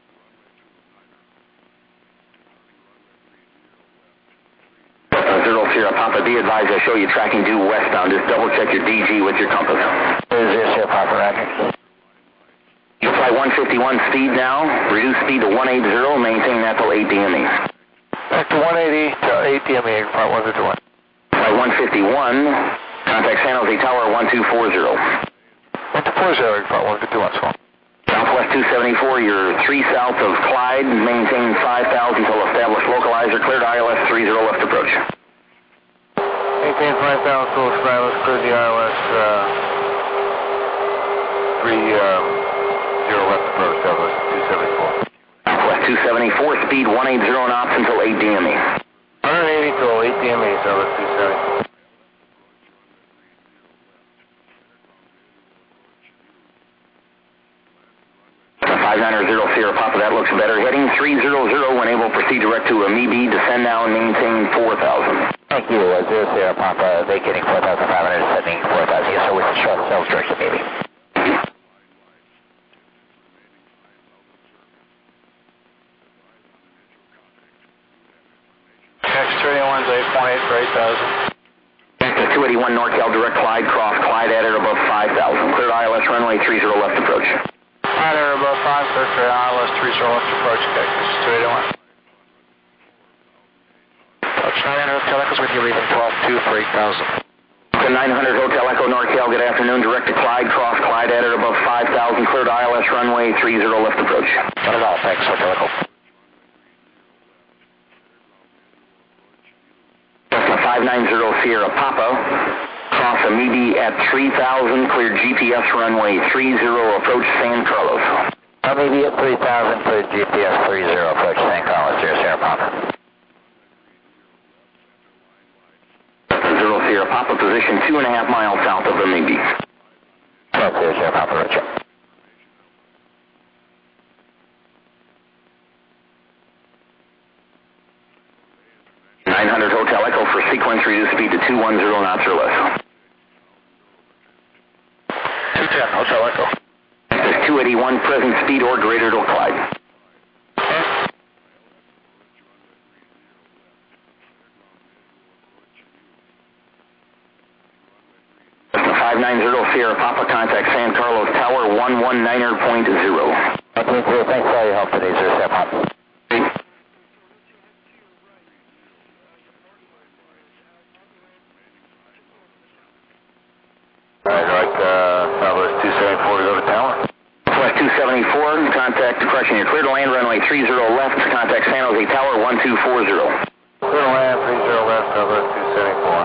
Cessna zero Sierra Papa, be advised I show you tracking due westbound. Just double check your D G with your compass. zero Sierra Papa, roger. You fly one fifty-one speed now, reduce speed to one eighty, maintain that till eight D M E. Back to one eighty to eight D M E, flight one fifty-one. Flight one fifty-one, contact San Jose Tower one two four zero. one two four zero, flight one fifty-one, so. Southwest two seventy-four, you're three south of Clyde, maintain five thousand till established localizer, cleared I L S three zero left approach. Maintain five thousand till established, cleared the I L S uh, three zero left approach, Southwest two seventy-four. Southwest two seventy-four, speed one eighty knots until eight D M E. one eighty till eight D M E, Southwest two seventy-four. five nine zero Sierra Papa, that looks better. Heading three zero zero, when able, proceed direct to Amibi, descend now and maintain four thousand. Thank you, uh, zero Sierra Papa, vacating four thousand five hundred, descending four thousand. Yes, sir, with the short sales direction, maybe. X two eighty-one's eight point eight for eight thousand. Access two eighty-one NorCal direct Clyde, cross Clyde at or above five thousand. Cleared I L S runway three zero left approach. At or above five, clear for I L S three zero left approach, Texas two eighty-one. Approach nine hundred Hotel Echo's with you, leaving twelve two for eight thousand. The nine hundred Hotel Echo NorCal, good afternoon. Direct to Clyde, cross Clyde at or above five thousand. Cleared I L S runway three zero left approach. Not at all, thanks, Hotel Echo. five nine zero Sierra Papa, cross Amibi at three thousand, cleared G P S runway three zero, approach San Carlos. Up Uh, maybe at three thousand for G P S three zero, approach Saint Carlos, zero Sierra Papa. Zero Sierra Papa, position two and a half miles south of the main beach. twelve zero Sierra Papa, Roger. nine hundred Hotel Echo for sequence, reduce speed to two ten knots or less. two ten Hotel Echo. This is two eighty-one, present speed or greater to Clyde. five ninety Sierra Papa, contact San Carlos Tower one one nine point zero. Okay, thanks for all your help today, zero Sierra Papa. Alright, right, uh, Southwest two seventy-four to go to Tower. Southwest two seventy-four, contact depression. You're clear to land, runway three zero left, contact San Jose Tower one two four zero. Clear to land, three zero left, Southwest two seventy-four.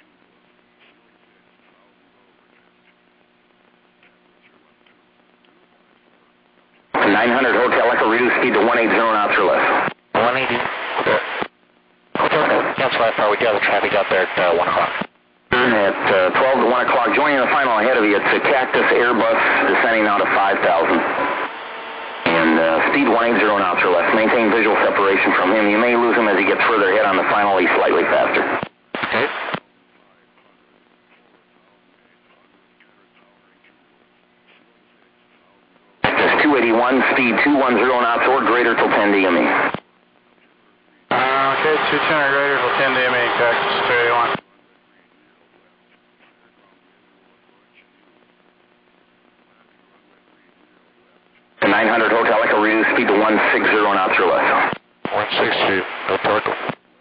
nine hundred Hotel Echo, reduce speed to one eighty knots or less. one eighty. Okay. Hotel Echo, cancel that far. We got the traffic out there at uh, one o'clock. At uh, twelve to one o'clock, joining the final ahead of you, it's a Cactus Airbus descending now to five thousand. And uh, speed one eighty knots or less. Maintain visual separation from him. You may lose him as he gets further ahead on the final. He's slightly faster. Okay. Cactus two eighty-one, speed two ten knots or greater till ten D M E. Uh, okay, two ten or greater till ten D M E, Cactus two eighty-one. nine hundred Hotel Echo, reduce speed to one sixty knots or less. one sixty, Hotel Echo.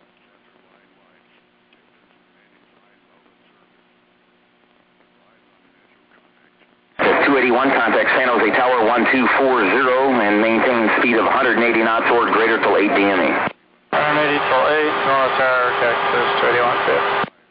two eighty-one, contact San Jose Tower one two four zero and maintain speed of one eighty knots or greater till eight D M E. one eighty till eight, North Tower, Cactus two eighty-one, fifth.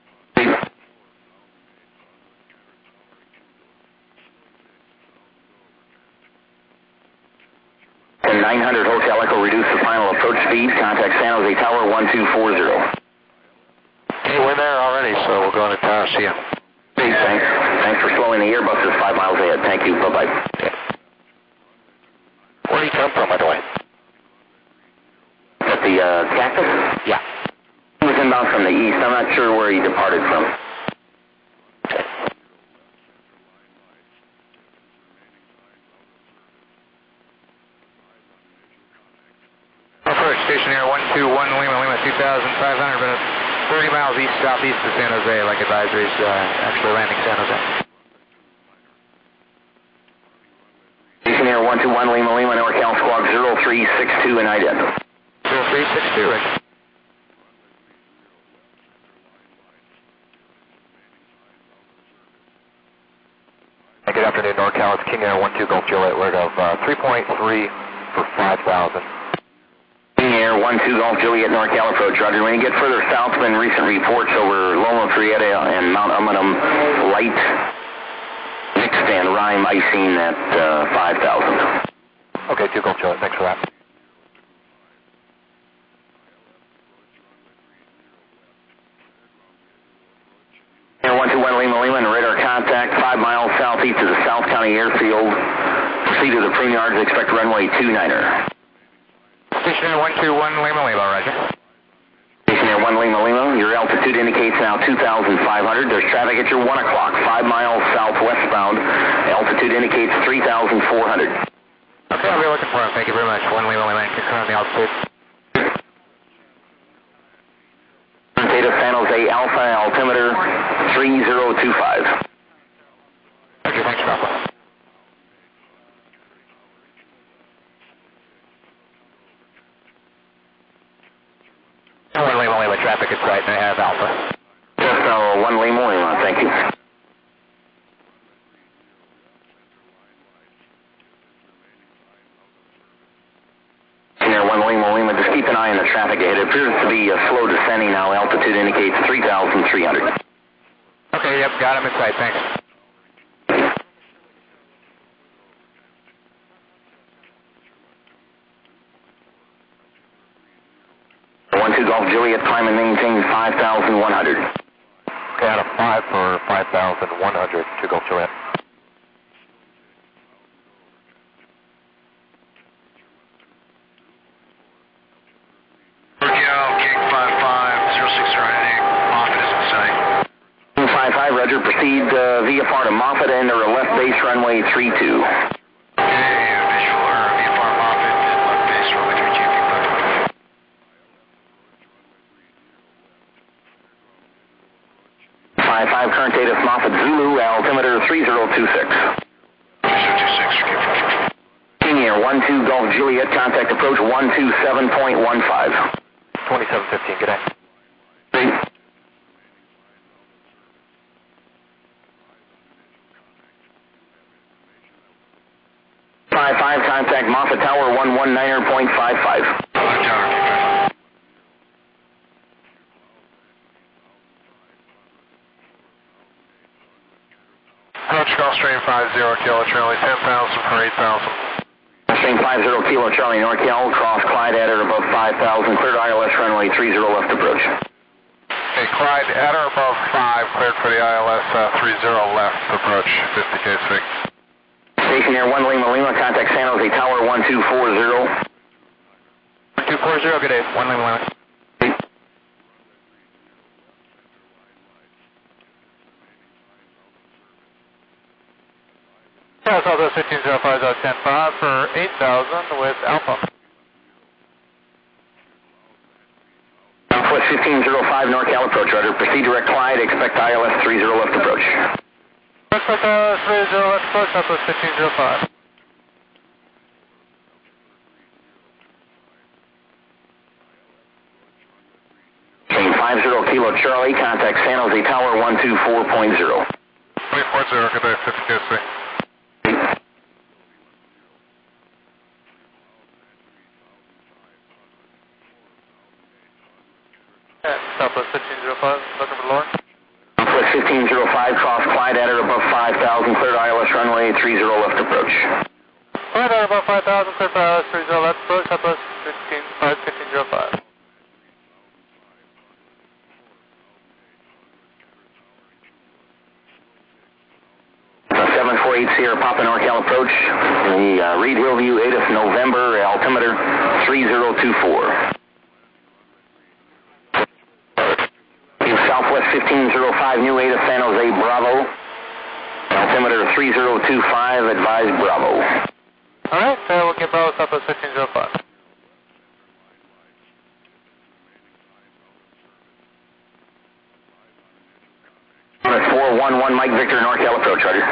And nine hundred Hotel Echo, reduce the final approach speed, contact San Jose Tower one two four zero. Okay, we're there already, so we'll go into Tower, see you. Hey, thanks. Thanks for slowing the Airbus is five miles ahead. Thank you. Bye-bye. Yeah. Where do you come from, by the way? At the uh, Cactus? Yeah. He was inbound from the east. I'm not sure where he departed from. Okay. Approach station here, one two one Lima, Lima two thousand five hundred, but thirty miles east southeast of San Jose, like advisories, uh, actually landing San Jose. Station here, one two one Lima, Lima, NorCal Squawk zero three six two in ident. zero three six two, right? Good afternoon, NorCal. It's King Air one two Gulf Juliet. We're at uh, three point three for five thousand. King Air one two Golf Juliet, NorCal approach. Roger. When you get further south, been recent reports over Loma Prieta and Mount Umunum, light mixed and rime icing at uh, five thousand. Okay, two Gulf Juliet. Thanks for that. Air one two one Lima, Lima, and radar contact five miles southeast of the South County Airfield. Proceed to the Prem Yards. Expect runway two niner. Station Air one two one Lima, Lima, roger. Station Air one Lima, Lima. Your altitude indicates now two thousand five hundred. There's traffic at your one o'clock, five miles southwestbound. Altitude indicates three thousand four hundred. Okay, I'll be looking for him. Thank you very much. one Lima, Lima, and confirm the altitude. Data San Jose Alpha, altimeter three zero two five. Okay, thanks, Papa. one Lima, Lima, traffic is right, and I have Alpha. Just uh, one Lima, Lima, thank you. Air one Lima, Lima, just keep an eye on the traffic ahead. It appears to be uh, slow descending now. Altitude indicates three thousand three hundred. Okay, yep, got him in sight, thanks. two Golf Juliet, climb and maintain five thousand one hundred. Okay, out of five for five thousand one hundred, two Golf Juliet. NorCal, King five five, zero six zero heading, Moffett is in sight. King five five, Roger, proceed uh, V F R to Moffett, enter a left base runway three two. Okay, visual, or V F R Moffett, and left base, runway three two, King five five. five five, current data is Moffett Zulu, altimeter three zero two six. three zero two six, King five five. King Air, one two Golf Juliet, contact approach one two seven point one five. twenty-seven fifteen, good day. Three. five five, contact Moffett Tower one one niner point five five. Moffett Tower, King five five. Approach Gulfstream five zero, Kilo Charlie, ten thousand for eight thousand. Gulfstream five zero, Kilo Charlie, NorCal, cross Clyde at or above five thousand, cleared I L S runway three zero left approach. Okay, Clyde, at or above five, cleared for the I L S uh, three zero left approach, fifty K speed. Station Air one Lima Lima, contact San Jose Tower one two four zero. one two four zero, good day, one Lima Lima. Yeah, Southwest fifteen oh five, ten five for eight thousand with Alpha. Southwest fifteen oh five, NorCal approach, Roger. Proceed direct Clyde, expect I L S three zero left approach. Expect I L S three zero left approach, Southwest fifteen oh five. King five zero, Kilo Charlie, contact San Jose Tower one two four point zero. three four zero, good day, fifty K speed. Southwest fifteen oh five, looking for Lauren. Southwest fifteen oh five, cross Clyde at or above five thousand, cleared I L S runway three zero left approach. Clyde at about five thousand, cleared for I L S three zero left approach, Southwest fifteen oh five. seven four eight Sierra Papa NorCal approach, the uh, Reed Hillview eight of November, altimeter three zero two four. Southwest fifteen oh five, New eight of San Jose Bravo, altimeter three zero two five, advise Bravo. Alright, uh, we'll get Bravo Southwest fifteen oh five. four one one Mike Victor NorCal approach, Roger.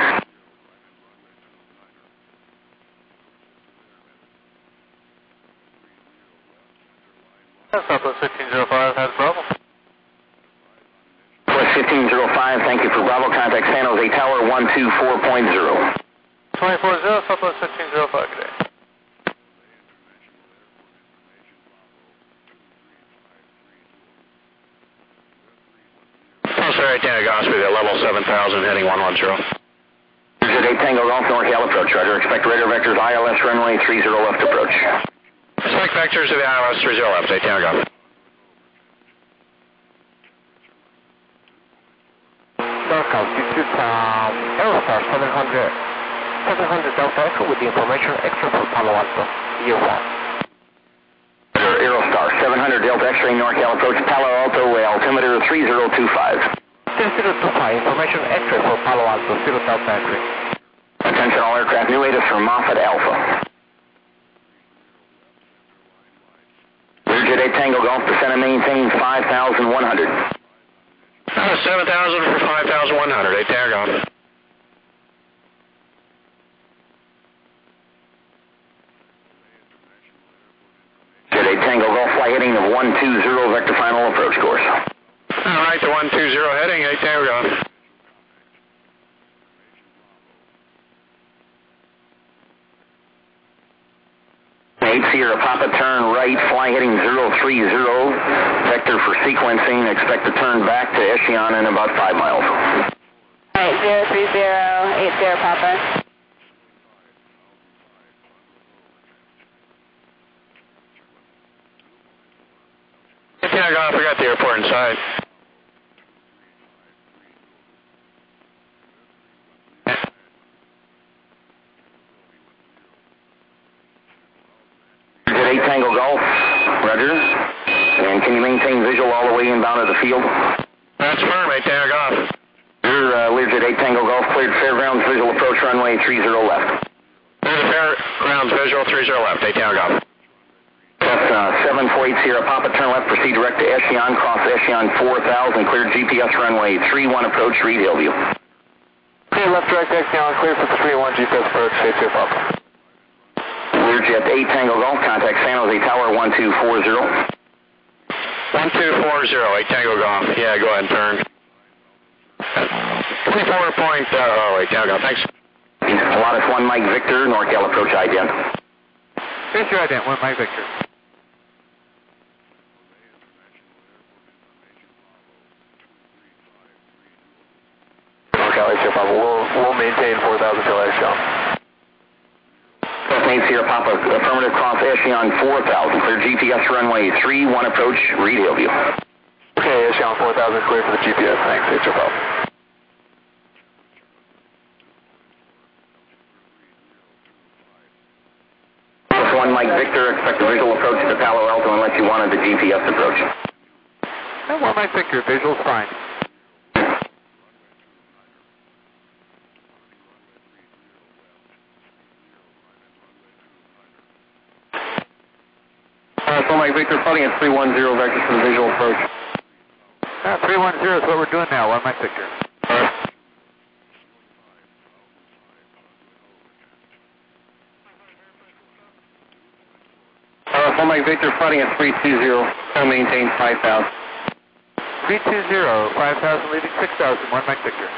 Southwest fifteen oh five has Bravo. Southwest fifteen oh five, thank you for Bravo. Contact San Jose Tower one two four point zero. twenty-four zero, Southwest fifteen oh five, good day. Sorry, Tango Golf, speed at level seven thousand, heading one one zero. eight Tango Golf NorCal approach, Roger. Expect radar vectors I L S runway three zero left approach. Expect vectors of the I L S three zero left, eight Tango Golf. NorCal, this is um, Aerostar seven hundred. seven hundred Delta Echo with the information extra for Palo Alto, year one. Aerostar seven hundred Delta X-ray NorCal approach, Palo Alto, altimeter three zero two five. ten zero two five, information extra for Palo Alto, zero Delta X-ray. Attention all aircraft, new latest from Moffett Alpha. Learjet eight Tango Golf, descend and maintain five thousand one hundred. Uh, seven thousand for five thousand one hundred, eight Tango Golf. Jet eight Tango Golf, fly heading of one two zero, vector final approach course. All right, the one two zero heading, eight Tango Golf. eight Sierra Papa, turn right, fly heading zero three zero, vector for sequencing, expect to turn back to Eshion in about five miles. Alright, zero three zero, eight Sierra Papa. Tango tag off. We got the airport inside. eight Tango Golf, Roger. And can you maintain visual all the way inbound of the field? That's firm, eight Tango Golf. You're uh, Learjet eight Tango Golf, cleared Fairgrounds visual approach runway three zero left. There's a Fairgrounds visual, three zero left, eight Tango Golf. That's uh, seven four eight Sierra Papa, turn left, proceed direct to Echelon, cross Echelon four thousand, cleared G P S runway three one approach, read Hillview. Clear left direct Echelon, clear for three one G P S approach, eight Sierra Papa. Learjet eight Tango Golf, contact San Jose Tower one two four zero. one two four zero, eight Tango Golf. Yeah, go ahead and turn. twenty-four point oh, eight Tango Golf, thanks. Lotus one Mike Victor, NorCal approach ident. Here's your ident, one Mike Victor. NorCal eight Sierra Papa, we'll, we'll maintain four thousand till Echelon. eight Sierra Papa, affirmative, cross Echelon four thousand, clear G P S runway three one approach, read Hillview. Okay, Echelon four thousand, clear for the G P S, thanks, eight Sierra Papa. one Mike Victor, expect a visual approach to Palo Alto unless you wanted the G P S approach. And one Mike Victor, visual's fine. one Mike Victor, flooding at three one zero vector for the visual approach. Uh, three one zero is what we're doing now, one Mike Victor. Uh, one Mike Victor, flooding at three two zero, and maintain five thousand. three two zero, five thousand, leaving six thousand, one Mike Victor.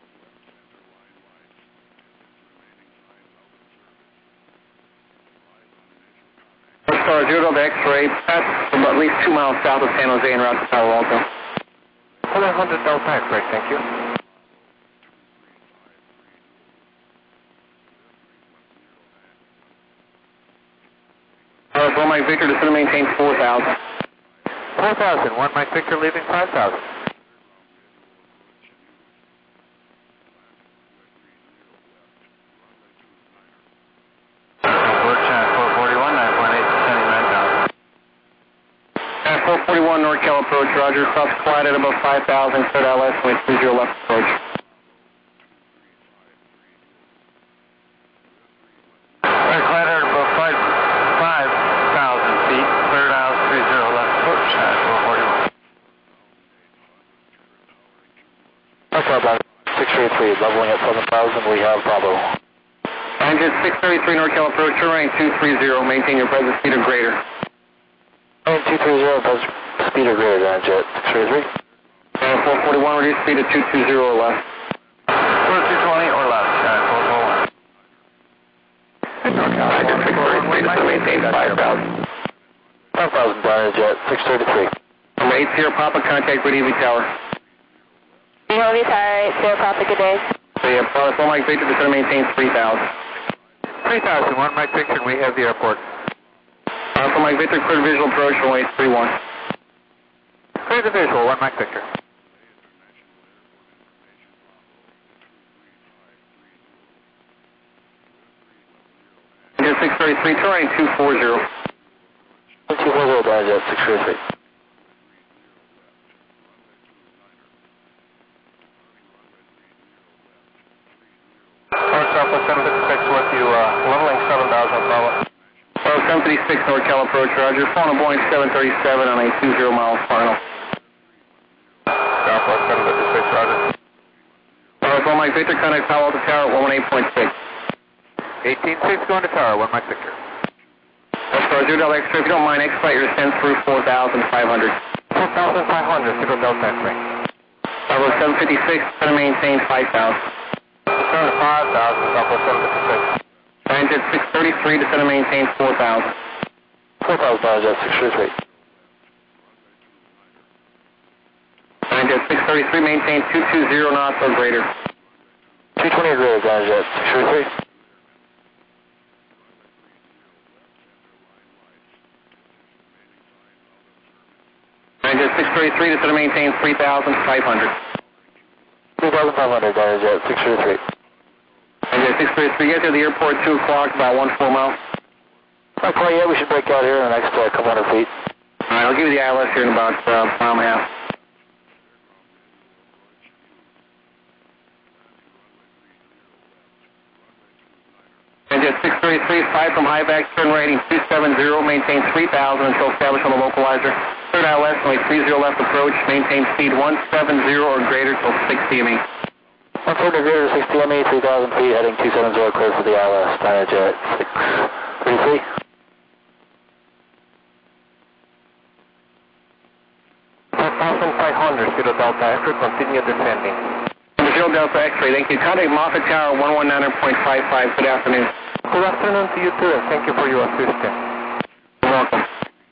Star zero to X-ray, pass about at least two miles south of San Jose and route to Palo Alto. one hundred Delta X-ray, thank you. Uh, one Mike Victor, just going to maintain four thousand. four thousand, one Mike Victor, leaving five thousand. four forty-one NorCal approach, Roger. Cross flight at about five thousand, cleared L S with three zero left approach. Clear flight at about five thousand feet, cleared out three zero left approach at four forty-one. That's about six thirty-three, leveling at seven thousand, we have Bravo. Engine six thirty-three NorCal approach, turn right two three zero, maintain your present speed or greater. And two three zero, does speed or greater than jet six thirty-three. And four forty-one, reduce speed to two two zero or less. two twenty or less, at four forty-one. Engine six thirty-three, just to maintain five thousand. five thousand down jet six thirty-three. From eight Sierra Papa, contact Redivy Tower. Redivy Tower, eight Sierra Papa, good day. So yeah, Pilot one Mike Victor, just going to maintain three thousand. three thousand, one Mike Victor, and we have the airport. Alpha Mike Victor, cleared visual approach, runway three one. Clear the visual, one Mike Victor. Engine six thirty-three, turn right two four zero. two four zero down jet six thirty-three. Southwest seven fifty-six with you, uh, leveling seven thousand, Bravo. Uh, seven fifty-six NorCal approach, Roger. Phone a Boeing seven thirty-seven on a two zero mile final. Southwest seven fifty-six, Roger. Alright, one Mike Victor, contact Palo Alto Tower at one eighteen point six. eighteen six going to tower, one Mike Victor. That's Star zero Delta X-ray, if you don't mind, X-Flight your descent through four thousand five hundred. four thousand five hundred, zero Delta X-ray. Bravo seven fifty-six, going to maintain five thousand. five thousand, Southwest seven fifty-six. Engine six thirty-three, just going to maintain four thousand. four thousand down jet six thirty-three. Engine six thirty-three, maintain two two zero knots or greater. two twenty or greater down jet six thirty-three. Jet six thirty-three, just to maintain three thousand five hundred. three thousand five hundred, Jet six thirty-three. Jet six thirty-three, get to the airport two o'clock, about one four miles. Okay, yeah, we should break out here in the next uh, couple hundred feet. All right, I'll give you the I L S here in about uh, a mile and a half. Jet six thirty-three, five from high back, turn right heading two seven zero, maintain three thousand until established on the localizer. Third I L S, only three zero left approach, maintain speed one seven zero or greater till six C M E. one seventy or greater, six C M E, three thousand feet, heading two seven zero, clear for the I L S, China Jet six thirty-three. four thousand five hundred, Zero Delta X-ray, continue descending. Zero Delta X-ray, thank you. Contact Moffett Tower one one nine point five five, good afternoon. Good afternoon to you too, and thank you for your assistance. You're welcome.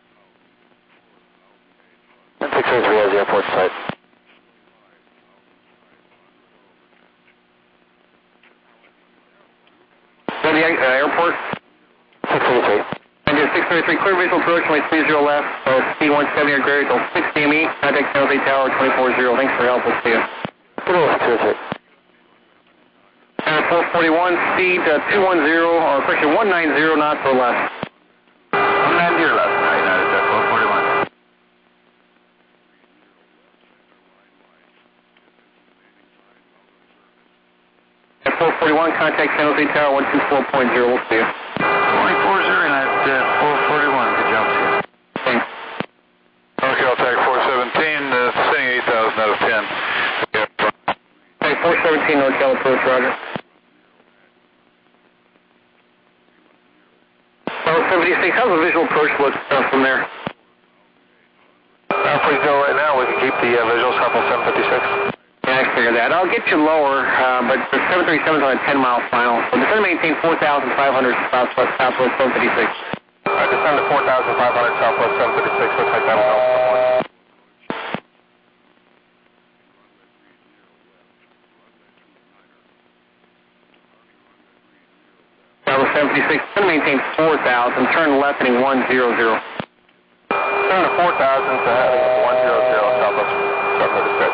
six thirty-three has the airport site. Go to the uh, airport. six thirty-three. And Jet six thirty-three, clear visual approach, only three zero left, so speed one seventy or greater till six C M E. Contact San Jose Tower twenty-four zero. Thanks for your help, we'll see you. Good old six thirty-three. And four forty-one, speed uh, two one zero, or correction, one nine zero knots or less. one ninety or less, United Jet four forty-one. At four forty-one, contact San Jose Tower one two four point zero, we'll see you. twenty-four zero, United Jet four forty-one, good job, see you. Thanks. Okay, I'll take four seventeen, uh, sending eight thousand out of ten. Hey, four seventeen, NorCal approach, roger. Well, seventy-six, how's the visual approach look uh, from there? Uh, please go right now, we can keep the uh, visuals, Harpo seven fifty-six. Yeah, I figured that. I'll get you lower, uh, but the seven thirty-seven is on a ten mile final. So descend to maintain four thousand five hundred southwest, southwest seven fifty-six. I descend to four thousand five hundred southwest seven fifty-six, looks like that'll help. Southwest seven fifty-six, descend to maintain four thousand, turn left heading one zero zero. Turn to four thousand to heading one zero zero southwest seven fifty-six.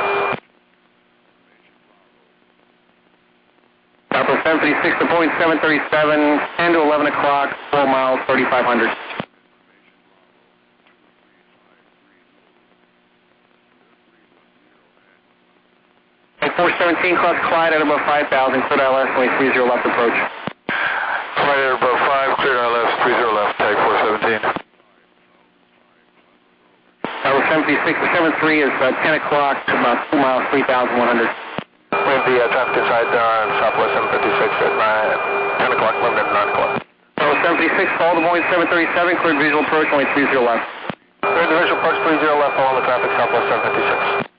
Southwest seven fifty-six to point seven thirty-seven, ten to eleven o'clock, four miles, thirty-five hundred. four seventeen, cross Clyde at above five thousand, cleared I L S, only three zero left approach. Clyde at above five, cleared I L S, three zero left, tag four seventeen. Tower seven fifty-six to seven three is uh, ten o'clock, about two miles, three thousand one hundred. We have the uh, traffic inside there on southwest seven fifty-six at nine, ten o'clock, limited at nine o'clock. Tower seven fifty-six, follow the Boeing seven thirty-seven, cleared visual approach, only three zero left. Cleared the visual approach, three zero left, following the traffic southwest seven fifty-six.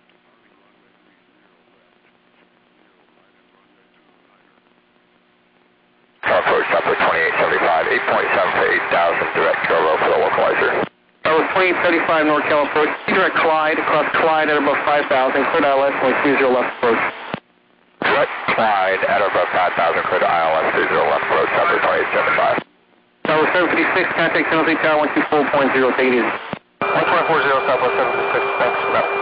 Approach Southwest twenty-eight seventy-five, eight point seven to eight thousand, direct turbo for the localizer. Tower twenty-eight seventy-five, NorCal approach, direct Clyde, across Clyde at above five thousand, cleared I L S, only three zero left approach. Direct Clyde at above five thousand, clear to I L S, three zero left approach, Southwest twenty-eight seventy-five. Tower seven fifty-six, contact San Jose Tower one two four point zero, take it easy. one twenty-four zero southwest seven fifty-six, thanks for that.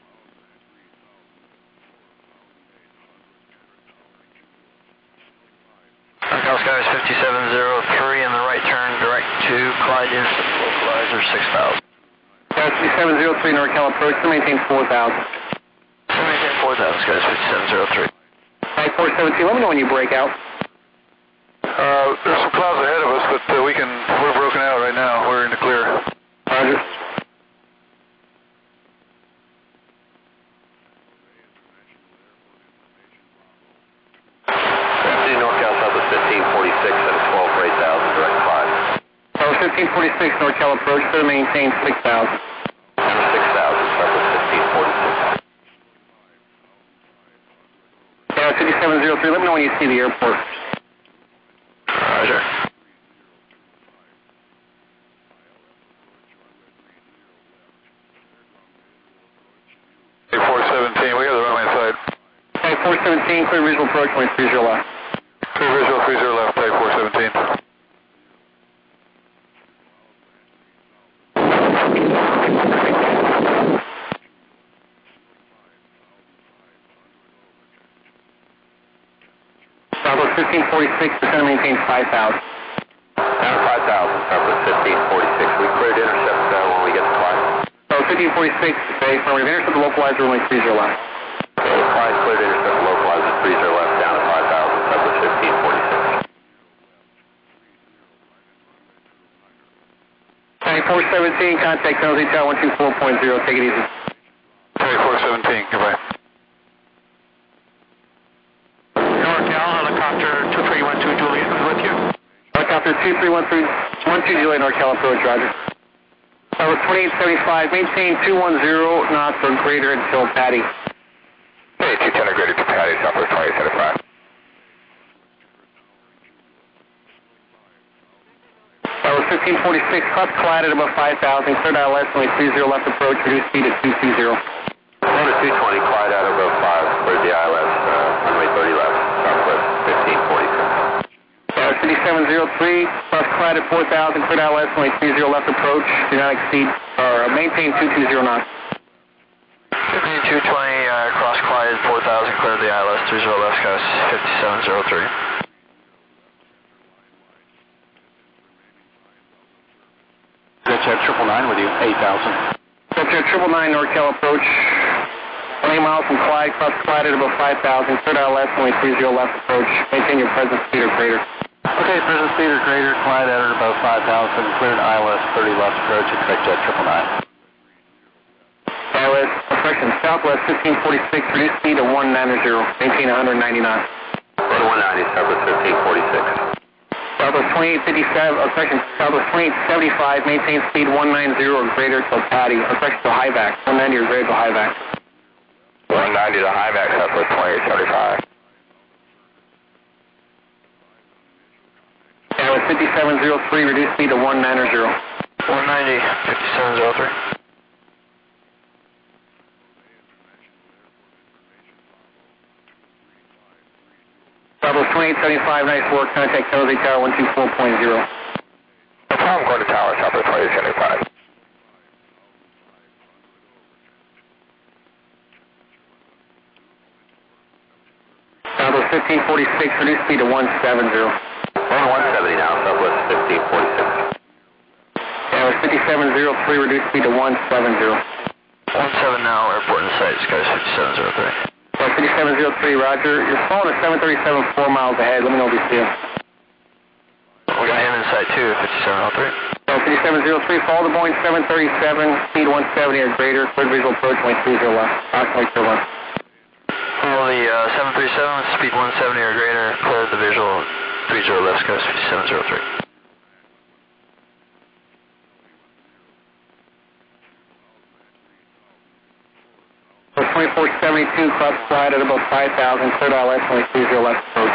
NorCal Skies fifty-seven zero three in the right turn, direct to Clyde Instant localizer six thousand. Skies fifty-seven zero three, NorCal approach, to maintain four thousand. To maintain four thousand, Skies fifty-seven zero three. Alright, four seventeen, let me know when you break out. Uh, there's some clouds ahead of us, but uh, we can, we're broken out right now, we're in the clear. Roger. NorCal Southwest fifteen forty-six at a twelve for eight thousand, direct Clyde. Tower fifteen forty-six, NorCal approach, to maintain six thousand. six thousand, Southwest fifteen forty-six. Yeah, fifty-seven zero three, let me know when you see the airport. Roger. four seventeen, we have the runway inside. Hey, four seventeen, clear visual approach, only three zero left. Clear visual, three zero left, tag four seventeen. fifteen forty-six, descend and maintain five thousand. Down to five thousand, Southwest fifteen forty-six. We cleared to intercept uh, when we get to Clyde. So fifteen forty-six, okay, from we've intercepted the localizer, only three zero left. Okay, Clyde cleared to intercept the localizer, three zero left, down to five thousand, Southwest fifteen forty-six. ninety-four seventeen, contact San Jose Tower one two four point zero, take it easy. ninety-four seventeen, goodbye. NorCal, helicopter two three one two Juliet is with you. Helicopter two three one three one two Juliet, NorCal approach, roger. Tower twenty-eight seventy-five, maintain two one zero knots or greater until Patty. Hey, two ten or greater to Patty, Southwest twenty-eight seventy-five. Tower fifteen forty-six, cross Clyde at about five thousand, clear dial left, only three zero left approach, reduce speed at two two zero. One to two twenty, Clyde out of about five, cleared the I L S, uh, runway thirty left, Southwest fifteen forty-six. Tower fifty-seven oh three, cross Clyde at four thousand, clear dial left, only three zero left approach, do not exceed, or maintain two two zero knots. fifteen two twenty, uh, cross Clyde four thousand, clear the I L S, three zero left, guys, fifty-seven oh three. Jetjet triple nine with you, eight thousand. Jetjet triple nine, NorCal approach, twenty miles from Clyde, cross Clyde at about five thousand, clear dial left, only three zero left approach, maintain your present speed or greater. Okay, present speed or greater, Clyde at about five thousand, cleared I L S thirty left approach, expect jet triple nine. I L S, correction, Southwest fifteen forty-six, reduce speed to one ninety, maintain one ninety knots. Go to one ninety, Southwest fifteen forty-six. Southwest twenty-eight fifty-seven, or correction, Southwest twenty-eight seventy-five, maintain speed one ninety or greater till Patty, or correction to high vac, one ninety or greater till high vac. one ninety to high vac, Southwest twenty-eight seventy-five. Southwest fifty-seven oh three, reduce speed to one ninety. one ninety, fifty-seven oh three. Southwest twenty-eight seventy-five, nice work, contact San Jose Tower one two four point zero. No problem, going to tower, Southwest twenty-eight seventy-five. Southwest fifteen forty-six, reduce speed to one seventy. Going to one seventy now, Southwest fifteen forty-six. Southwest fifty-seven oh three, reduce speed to one seventy. one seven now, airport in sight, guys, fifty-seven oh three. Southwest fifty-seven oh three, roger. You're following a seven thirty-seven, four miles ahead. Let me know if you see him. We got him in sight too, fifty-seven oh three. Southwest fifty-seven oh three, follow the Boeing seven thirty-seven, speed one seventy or greater, clear visual approach, only three zero left, approximately clear left. Follow the uh, seven thirty-seven, speed one seventy or greater, clear the visual, three zero left, guys, fifty-seven oh three. twenty-four seventy-two, cross Clyde at about five thousand, clear dial left, only three zero left approach.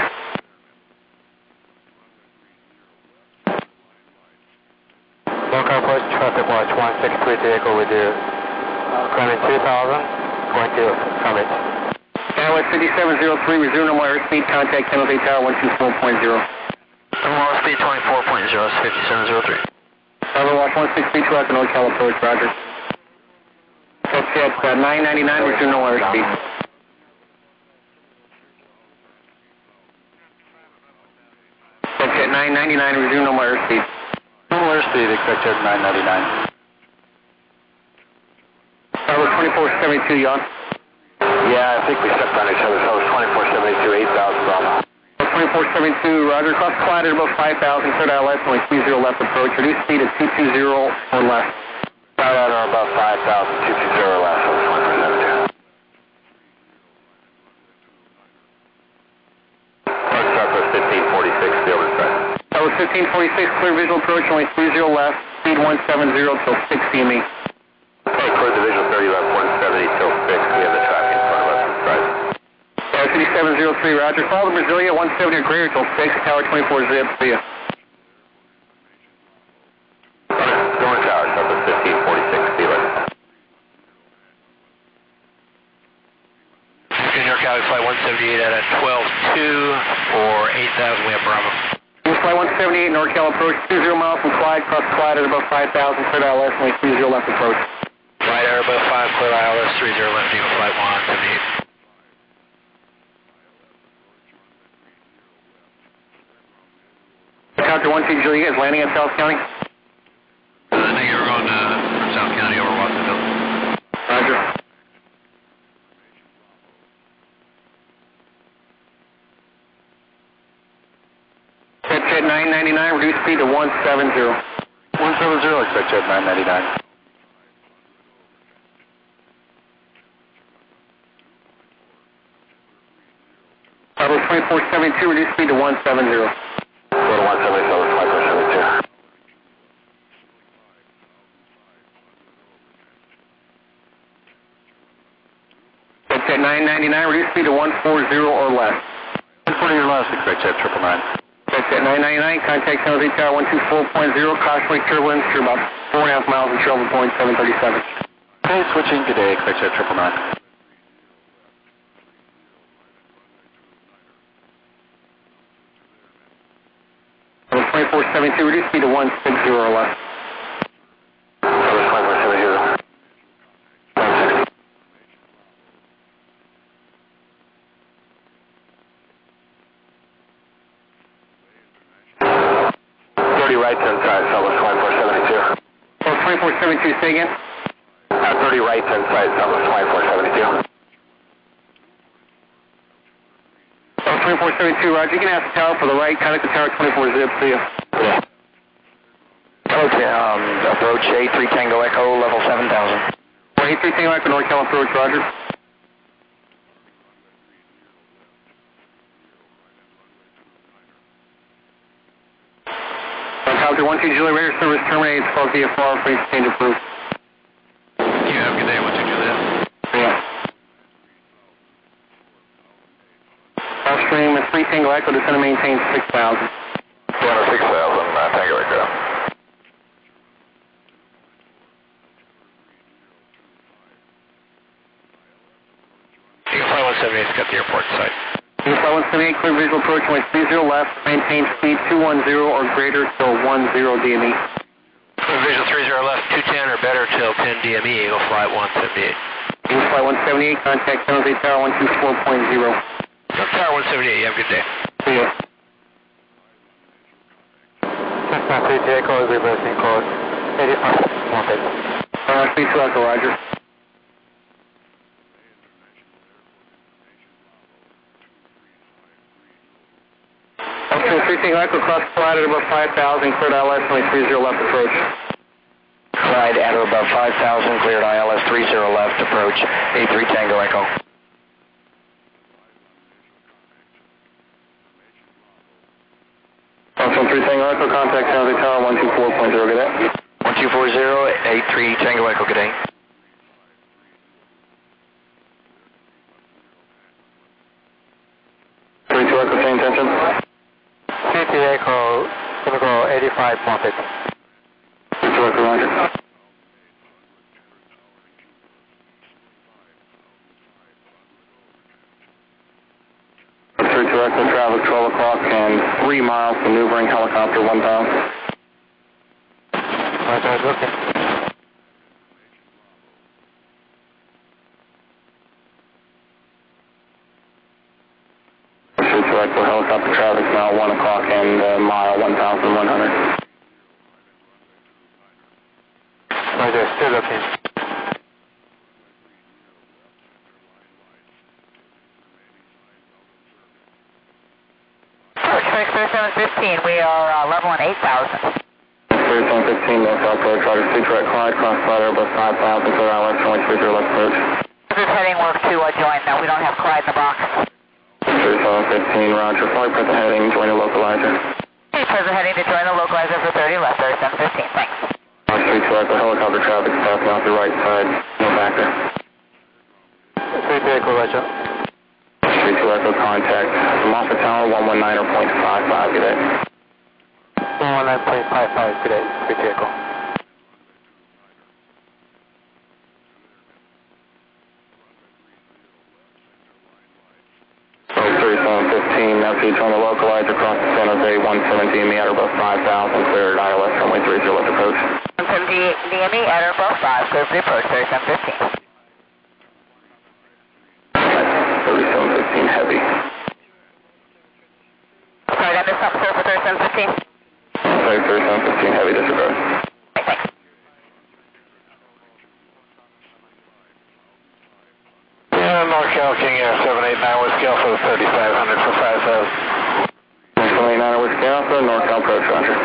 Local approach, traffic watch one six three vehicle with you. Climbing two thousand, going to summit. Southwest fifty-seven oh three, resume normal airspeed, contact San Jose Tower one two four point zero. Normal speed twenty-four point zero, it's fifty-seven oh three. Overwatch one six three two, at the NorCal approach, roger. That's at uh, nine ninety-nine, resume normal airspeed. That's at nine ninety-nine, resume normal airspeed. Normal airspeed, expect jet nine ninety-nine. Tower twenty-four seventy-two, yawn. Yeah, I think we stepped on each other, so it was twenty-four seventy-two, eight thousand Bravo. twenty-four seventy-two, roger. Cross Clyde at about five thousand, clear dial left, only three zero left approach. Reduce speed at two two zero or less. Clyde out or above five thousand, two two zero left, so it was twenty-four seventy-two. Southwest fifteen forty-six, field in sight. That was fifteen forty-six, clear visual approach, only three zero left, speed one seventy till six C M E. Okay, clear the visual thirty left, one seventy till six. We have the traffic in front of us in sight. Tower fifty-seven oh three, roger. Follow the Brasilia, one seventy or greater till six, Tower twenty-four zip, see ya. Going tower, Southwest fifteen forty-six, see you later. In NorCal, flight one seventy-eight at a twelve two for eight thousand, we have Bravo. Flight one seventy-eight, NorCal approach, two zero miles from Clyde, cross Clyde at about five thousand, clear dial left, only three zero left approach. Right air above five, clear I L S three zero left, Eagle flight one seventy-eight. Helicopter one two Julie, you guys landing at South County? Uh, negative, we're going uh, from South County over Watsonville. Roger. Jet nine ninety-nine, reduce speed to one seventy. one seventy, expect jet nine ninety-nine. Bravo twenty-four seventy-two, reduce speed to one seventy. Go to one seventy, Southwest twenty-four seventy-two. Jet nine ninety-nine, reduce speed to one forty or less. one forty or less, expect jet triple nine. Jet nine ninety-nine, contact San Jose Tower one two four point zero, cautionary turbulence to about four and a half miles and travel point seven thirty-seven. Okay, switching today, expect jet triple nine. twenty-four seventy-two, reduce speed to one sixty or less. twenty-four seventy-two. thirty right, turn side, Southwest twenty-four seventy-two. Oh, twenty-four seventy-two, say again? Uh, thirty right, turn side, Southwest twenty-four seventy-two. Oh, twenty-four seventy-two, Roger. You can ask the tower for the right, contact the tower twenty-four zip, see you. Okay, um, approach A three Tango Echo, level seven thousand. A three Tango Echo, North Cal approach, Roger. Helicopter one two Juliet, radar service terminated, twelve V F R, for exchange approved. You have a good day, one two Juliet. Yeah. Upstream, three Tango Echo, descend and maintain six thousand. six thousand, uh, Tango Echo. You can fly one seventy-eight, got the airport site. You can fly one seventy-eight, clear visual approach, only three zero left, maintain speed two ten or greater till ten D M E. Clear visual three zero left, two ten or better till ten D M E, Eagle flight one seventy-eight. You can fly one seventy-eight, contact San Jose Tower one two four point zero. Tower one seventy-eight, you have a good day. See ya. Cessna three T Echo is reversing course, eighty-five wanted. Uh, three two Echo, Roger. Okay, three Tango Echo, cross Clyde at above five thousand, cleared I L S, only three zero left approach. Clyde at or above five thousand, cleared I L S three zero left, approach A three Tango Echo. Awesome, three Tango Echo, contact San Jose Tower one two four point zero, good day. one two four zero, A three Tango Echo, good day. three two Echo, same tension. T T Echo, gonna go eighty-five wanted. three two Echo, Roger. three two Echo, traffic twelve o'clock and three miles, maneuvering helicopter one thousand. Roger, looking. three two Echo, helicopter traffic now one o'clock and uh, mile one thousand one hundred. Roger, still looking. thirty-seven fifteen, we are uh, level on eight thousand. thirty-seven fifteen, North South Road, Charter two Direct Clyde, cross Clyde, Airbus five thousand, clear I L S, only three zero left approach. This is heading work to uh, join, now we don't have Clyde in the box. thirty-seven fifteen, Roger, flight present heading, join the localizer. Okay, present heading to join the localizer for thirty left, thirty-seven fifteen, thanks. three two Echo, helicopter traffic passing off the right side, no backer. three T Echo, Roger. three two Echo, contact Moffett Tower one nineteen point five five, good day. one nineteen point five five, good day, three T Echo. thirty-seven fifteen, now see you join the localizer across the San Jose one seventeen, the at or above five thousand, cleared I L S, runway three zero left approach. one seventy-eight D M E at or above five, clear for the approach, thirty-seven fifteen. thirty-seven fifteen, heavy. Sorry, I missed something, sir, for thirty-seven fifteen. Contact thirty-seven fifteen Heavy, disregard. Yeah, NorCal King Air seven eight nine Whiskey Alpha thirty-five hundred for five thousand. seven eight nine Whiskey Alpha, NorCal approach, roger.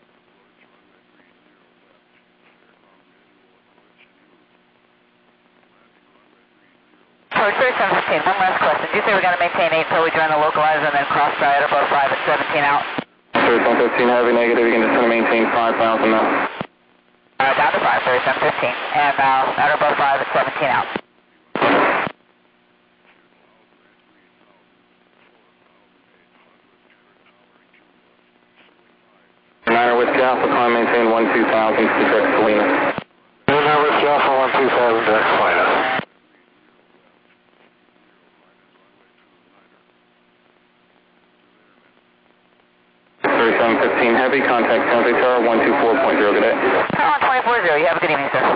Approach thirty-seven fifteen, one last question. Did you say we're going to maintain eight until we join the localizer and then cross by at above five at seventeen out? thirty-seven fifteen Heavy, negative, you can just maintain five thousand now. Uh, down to five, thirty-seven fifteen, and uh, at above five at seventeen out. niner Whiskey Alpha, climb maintain one two thousand, direct Salinas. niner Whiskey Alpha one two thousand, direct Salinas. thirty-seven fifteen Heavy, contact San Jose Tower one two four point zero, good day. Tower one twenty-four zero, you have a good evening, sir.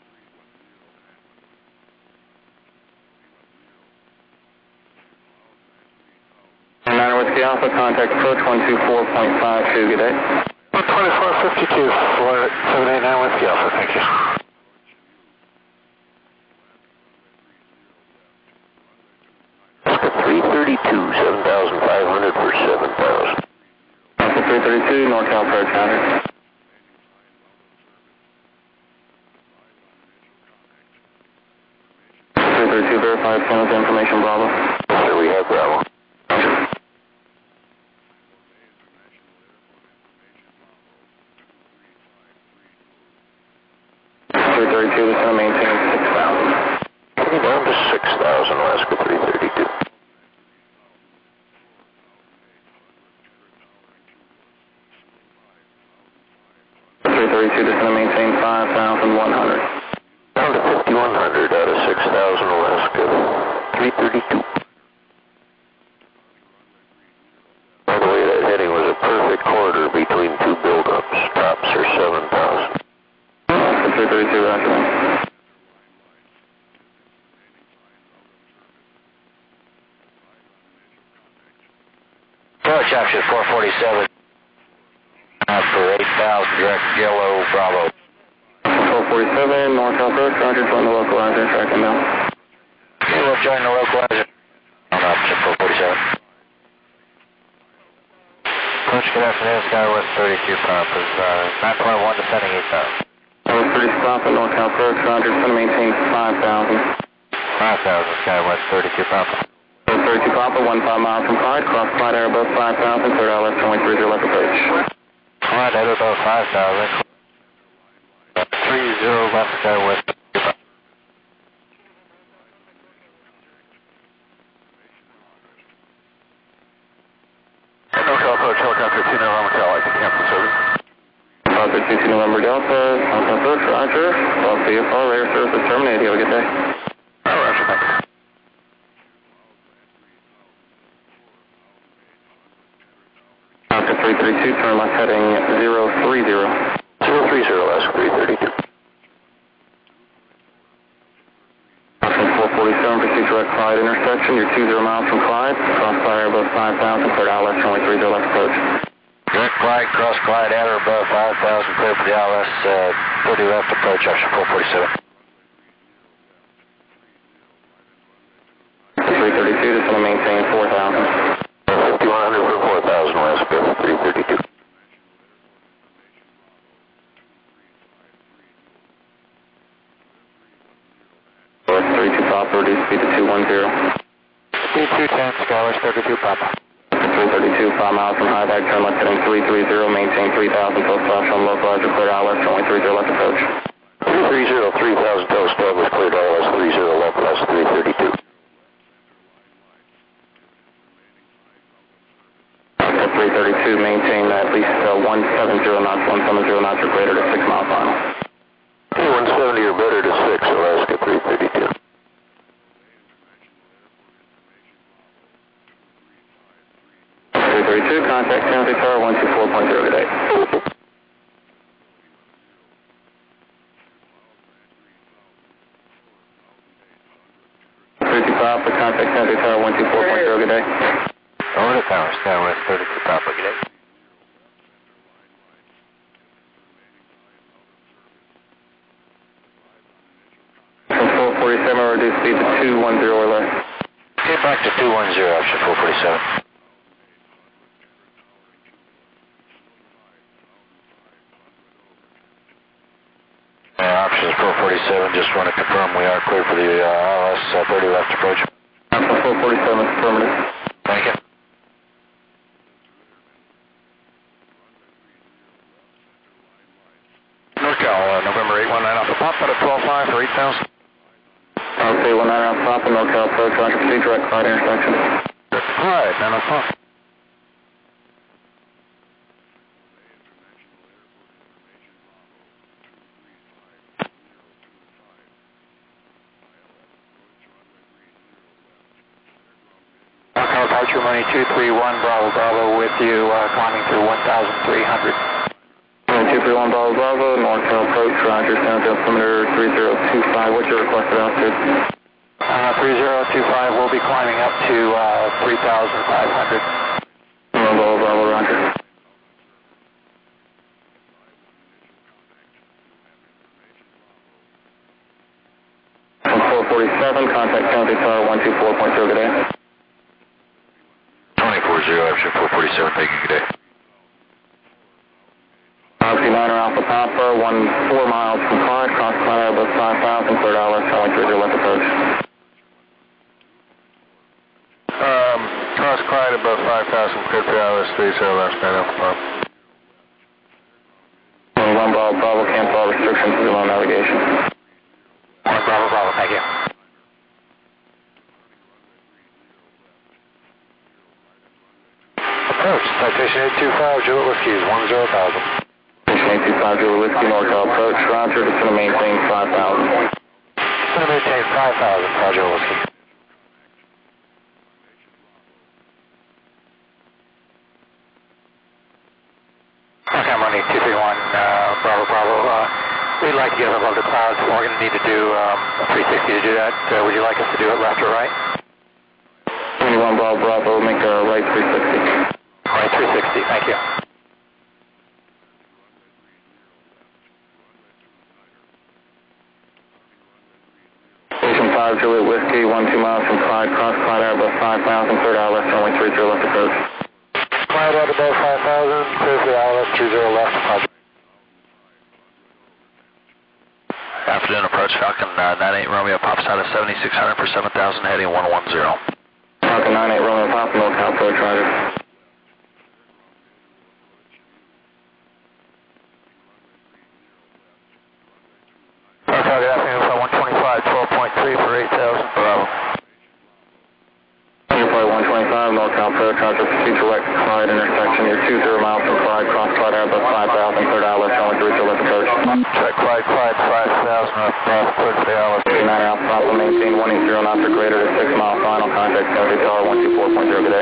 niner Whiskey Alpha, contact approach one two four point five two, good day. one twenty-four fifty-two for seven eight nine Whiskey Alpha, thank you. three thirty-two, seven thousand five hundred for seven thousand. three thirty-two, NorCal approach, roger. three thirty-two, verified San Jose information, Bravo. Sir, we have Bravo. three thirty-two, this is going to maintain six thousand. Coming down to six thousand, Alaska three thirty-two. three thirty-two, this is going to maintain five thousand one hundred. Down to fifty-one hundred out of six thousand, Alaska three thirty-two. By the way, that heading was a perfect corridor between two build-ups. Tops are seven thousand. three thirty-two, roger. Approach option four forty-seven. Uh, for eight thousand, direct Yellow Bravo. four forty-seven, NorCal approach, roger, join the localizer, tracking down. Okay, we'll join the localizer on option four forty-seven. Approach, good afternoon, Skywest thirty-two Papa, uh, nine point one descending eight thousand. Skywest thirty-two Papa, NorCal approach, roger, it's going to maintain five thousand. five thousand, Skywest thirty-two Papa. thirty-two Papa, one five miles from Clyde, cross Clyde air above five thousand, clear out left runway three zero left approach. Clyde air above five thousand. three zero left, Skywest. NorCal approach, helicopter two November Delta, I can cancel service. Helicopter two two November Delta, NorCal approach, roger. Well, C F R, radar service terminated, you have a good day. Oh, roger, thank you. Helicopter three thirty-two, turn left heading zero three zero. zero three zero, Alaska three thirty-two. Option four forty-seven, proceed direct Clyde intersection, you're two zero miles from Clyde, cross Clyde air above five thousand, clear out left runway three zero left approach. Direct Clyde, cross Clyde, at or above five thousand, clear for the L S, uh, thirty left approach, option four forty-seven. three thirty-two, just going to maintain four thousand. fifty-one hundred for four thousand, Alaska three thirty-two. thirty-two Papa, reduce speed to two one zero. Speed two ten, Skywest thirty-two Papa. three thirty-two, five miles from High Back, turn left heading three three zero, maintain three thousand, till established on localizer, clear out left, runway three zero left approach. three three zero, three thousand, till established, cleared L S three zero left, Alaska three thirty-two. three thirty-two, maintain at least uh, one seventy knots, one seventy knots or greater to six miles final. one seventy or better to six, Alaska three thirty-two. three thirty-two, contact San Jose Tower one two four point zero, good day. thirty-two Papa, contact San Jose Tower one two four point zero, good day. Over the tower, Skywest thirty-two Papa, good day. forty-seven, reduce speed to two one zero or less. Get back to two one zero, option four forty-seven. Uh, option four forty-seven, just want to confirm we are clear for the uh, I L S uh, thirty left approach. Option four forty-seven, affirmative. Thank you. NorCal, uh, November eight one nine Alpha Pop out of twelve five for eight thousand. Alpha eight one nine Alpha Papa, NorCal approach, roger, proceed direct Clyde intersection. Clyde, nine Alpha Pop. NorCal departure money two three one, Bravo Bravo with you, uh, climbing through one thousand three hundred. two three one Bravo Bravo, NorCal approach, roger, sound altimeter three zero two five, what's your requested altitude? Uh, three zero two five, we'll be climbing up to uh, three thousand five hundred. Bravo Bravo, roger. four forty-seven, contact County Tower one two four point zero, good day. twenty-four zero, option four forty-seven, thank you, good day. Alpha nine Alpha Papa, one four miles from Clyde, cross Clyde above five thousand, cleared I L S, calling three zero left approach. Um, cross Clyde above five thousand, cleared for I L S three zero left, nine Alpha Pop. one Bravo Bravo, cancel all restrictions, move on navigation. one Bravo Bravo, thank you. Approach, citation eight two five, Juliet Whiskey is one zero thousand. Citation eight two five, Juliet Whiskey, NorCal approach, roger, just going to maintain five thousand. Going to maintain five thousand, Roger Whiskey. Okay, I'm on two three one, uh, Bravo Bravo. Uh, we'd like to get up above the clouds. We're going to need to do um, a three sixty to do that. Uh, would you like us to do it left or right? twenty-one Bravo Bravo, make a right three sixty. Right three sixty, thank you. Station five, Juliet Whiskey, one two miles from Clyde, cross Clyde out above five thousand, third I L S, runway three zero left approach. Clyde out above five thousand, clear for the I L S three zero left, Roger. Afternoon approach, Falcon uh, nine eight Romeo pops out of seventy-six hundred for seven thousand, heading one one zero. Falcon nine eight Romeo Papa, NorCal approach, roger. NorCal, good afternoon, flight one twenty-five, twelve point three for eight thousand. Bravo. Flight one twenty-five, NorCal approach, roger, proceed direct Clyde intersection, you're two zero miles from Clyde, cross Clyde out above five thousand, third I L S, runway three zero left approach. Check Clyde, Clyde, five thousand, up, uh, clear for the I L S. nine Alpha Papa, maintain one eight zero knots or greater to six mile final, contact County Tower one two four point zero, good day.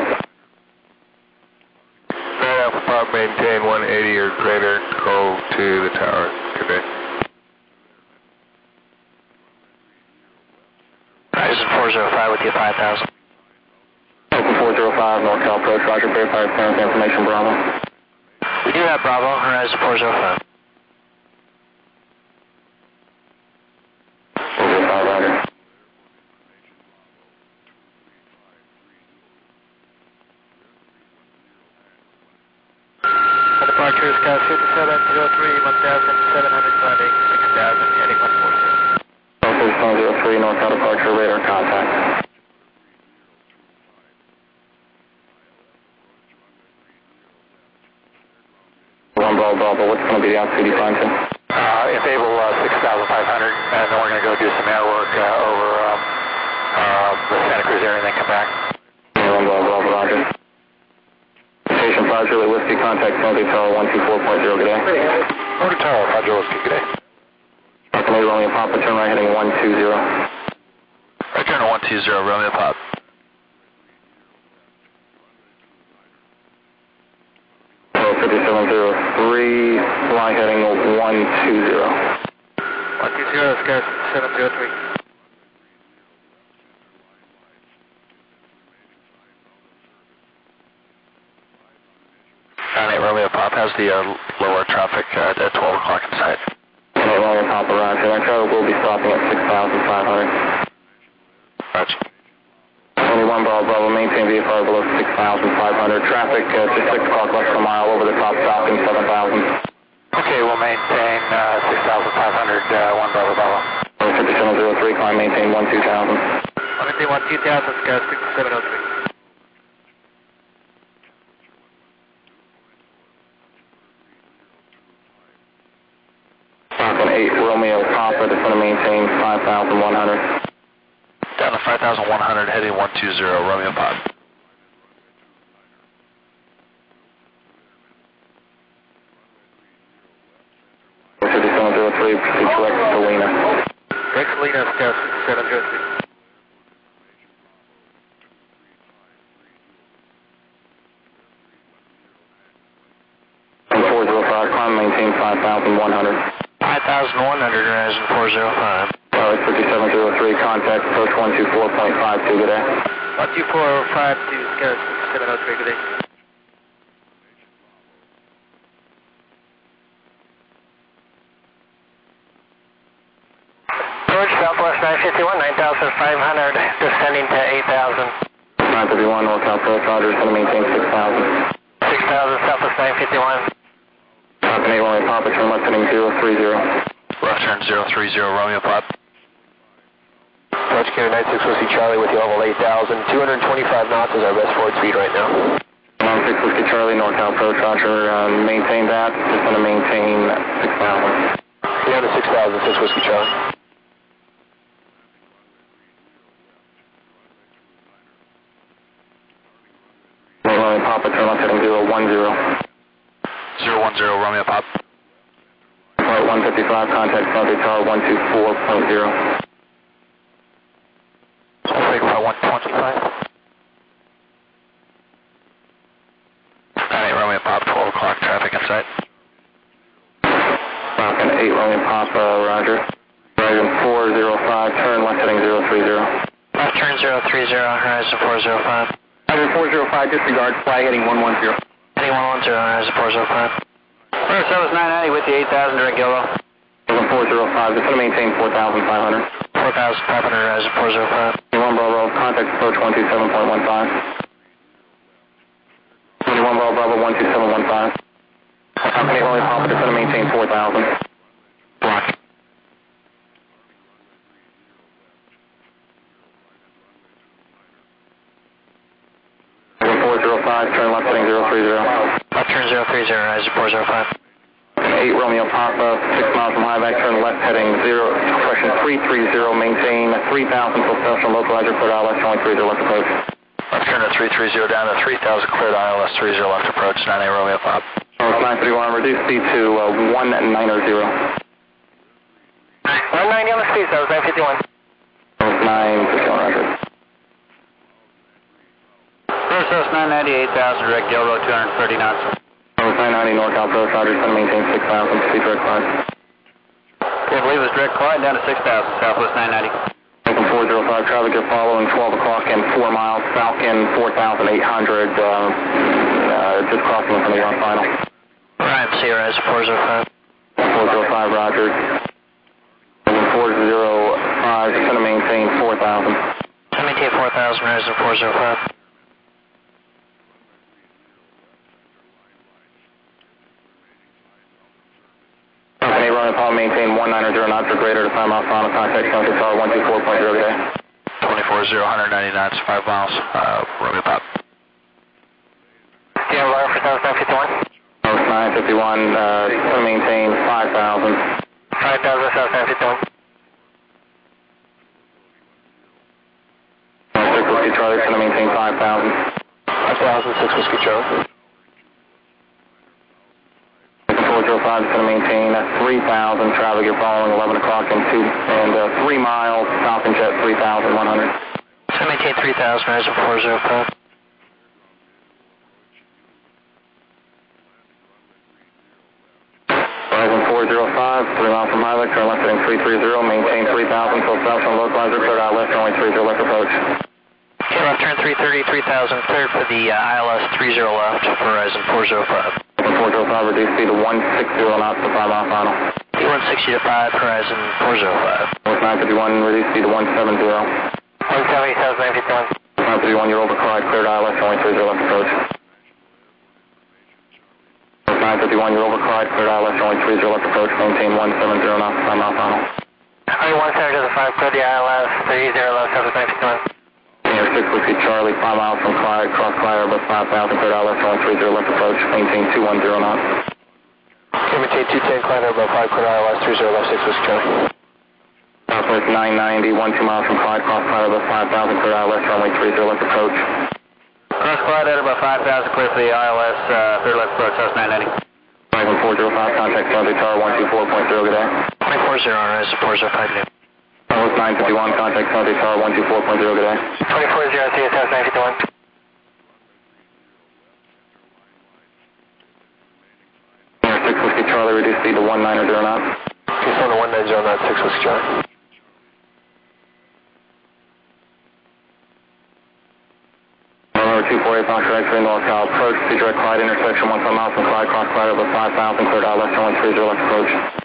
nine Alpha Pop, maintain one eighty or greater, go to the tower, good day. Horizon four zero five with you, five thousand. Open four zero five, NorCal approach, roger, verify clearance information, Bravo. We do have Bravo, Horizon four zero five. four zero five, roger. Departure is Sky seven zero three, one thousand seven hundred climbing, six thousand, heading one four zero. Delta seven zero three, NorCal departure, radar contact. one Bravo Bravo, what's going to be the altitude you find, sir? Uh, Enable uh, six thousand five hundred, and then we're going to go do some air work uh, over um, uh, the Santa Cruz area and then come back. one Bravo Bravo, roger. Station five, Juliet Whiskey, contact County Tower one two four point zero, good day. Order Tower, Roger Whiskey, good day. Falcon eight Romeo Papa, turn right heading one two zero. Right turn to one two zero, Romeo Pop. fifty-seven zero three, fly heading one two zero. one two zero, Sky seven zero three. nine eight Romeo Pop has the uh, lower traffic uh, at twelve o'clock inside. nine eight Romeo Papa, roger. I try to zero, we'll be stopping at six thousand five hundred. Roger. twenty-one Bravo Bravo, maintain V F R below six thousand five hundred. Traffic uh, to six o'clock less than a mile over the top, Falcon seven thousand. Okay, we'll maintain uh, six thousand five hundred, uh, one Bravo Bravo. fifty-seven oh three, climb, maintain one two thousand. I'll maintain one two thousand, Sky sixty-seven oh three. Falcon eight Romeo Papa, just want to maintain five thousand one hundred. Down to five thousand one hundred, heading one two zero, Romeo Pop. fifty-seven oh three, proceed correct to Lena. Correct to Lena, Sky sixty-seven oh three. four oh five, climb, maintain five thousand one hundred. five thousand one hundred, Horizon four oh five. Alright, fifty-seven oh three, contact, approach one two four point five two, good day. one two four five two, Sky sixty-seven oh three, good day. George, Southwest nine fifty-one, nine thousand five hundred, descending to eight thousand. nine fifty-one, North South Approach, Roger, just want to maintain six thousand. six thousand, Southwest nine fifty-one. Falcon eight Romeo Papa, turn left heading zero three zero. Left turn zero three zero, Romeo Pop. George Carrier nine six Whiskey Charlie with you, level eight thousand. two hundred twenty-five knots is our best forward speed right now. nine six Whiskey Charlie, North South Approach, Roger, uh, maintain that, just want to maintain six thousand. Down to six thousand, six Whiskey Charlie. eight Romeo Papa, turn left heading zero one zero. zero one zero, Romeo Pop. Flight one fifty-five, contact Sunday Tower one two four point zero. Traffic for one twenty-five. nine eight Romeo Pop, twelve o'clock, traffic in sight. Falcon eight Romeo Papa, Roger. Horizon four oh five, turn left heading zero three zero. Left turn zero three zero, Horizon four oh five. Horizon four oh five, disregard, fly heading one one zero. Heading one one zero, Horizon four oh five. First service nine ninety with the eight thousand, direct Gilrow. Horizon four oh five, just want to maintain four thousand five hundred. four thousand five hundred, Horizon four oh five. twenty-one Bravo, contact approach one two seven point one five. twenty-one Bravo, Bravo one two seven one five. Falcon eight Romeo Papa, just want to maintain four thousand. Block. Horizon four oh five, turn left heading zero three zero. Left turn zero three zero, Horizon four oh five. eight Romeo Papa, six miles from Highback, turn left heading zero, correction three three zero, maintain three thousand till special localizer, cleared I L S, showing three zero left approach. Left turn at three three zero, down to three thousand, cleared I L S, three zero left approach, nine eight Romeo Pop. Oh, nine thirty-one, reduce speed to uh, one ninety. one ninety on the speed, that was nine fifty-one. nine fifty-one, Roger. First service nine ninety, eight thousand, direct Gilrow, two hundred thirty knots. Oh, nine ninety, North South Approach, Roger, going to maintain six thousand, speed direct climb. Can't believe it's direct climb down to six thousand, Southwest nine ninety. Falcon four oh five, traffic, you're following twelve o'clock and four miles, Falcon four thousand eight hundred, uh, uh, just crossing in front of you on final. Ryan C, Horizon four oh five. four oh five, Roger. four oh five, just going to maintain four thousand. I maintain four thousand, Horizon four oh five. Falcon eight Romeo Papa, maintain one ninety knots or greater to five miles final, contact Sunday Tower one two four point zero today. twenty-four zero, one ninety knots, five miles, uh, Romeo Pop. Do you have a wire for South nine fifty-one? Oh, nine fifty-one, uh, going to maintain five thousand. five thousand, South nine fifty-one. six Whiskey Charlie, going to maintain five thousand. five thousand, six Whiskey Charlie. four oh five is going to maintain three thousand, traffic, you're following eleven o'clock and two, and uh, three miles, Falcon Jet three thousand one hundred. I maintain three thousand, Horizon four oh five. Horizon four oh five, three miles from Highlight, turn left heading three three zero, maintain three thousand, till south from localizer, cleared I L S, only three zero left approach. Okay, left turn three thirty, three thousand, cleared for the uh, I L S three zero left for Horizon four oh five. four oh five, reduce speed to one sixty knots to five mile final. one sixty to five, Horizon four zero five. North nine fifty-one, reduce speed to one seventy. one seventy, South nine fifty-one. nine fifty-one, you're over Clyde, cleared I L S, runway three zero left approach. North nine fifty-one, you're over Clyde, cleared I L S, runway three zero left approach, maintain one seventy knots, five mile final. Runway one seventy to the five, clear the I L S, three zero left, South nine fifty-one. Senior six Whiskey Charlie, five miles from Clyde, cross Clyde, Airbus five thousand, cleared I L S, runway three zero left approach, maintain two one zero knots. Maintain two ten, Clyde, Airbus five, clear I L S, three zero left, six Whiskey Charlie. Southwest nine ninety, one two miles from Clyde, cross Clyde, Airbus five thousand, clear I L S, runway three zero left approach. Cross Clyde, Airbus five thousand, clear for the I L S, uh, third left approach, South nine ninety. Horizon four zero five, contact Sunday Tower one two four point zero, good day. one four zero, Horizon four zero five, good day. Southwest nine fifty-one, contact Sunday Tower one two four point zero, good day. twenty-four zero, see you, South nine fifty-one. Senior six Whiskey Charlie, reduce speed to one ninety knots. Just on the one ninety knots, six Whiskey Charlie. two forty-eight, Foxtrot X-ray, NorCal approach, see direct Clyde intersection, one five miles from Clyde, cross Clyde, over five thousand, cleared I L S, runway three zero left approach.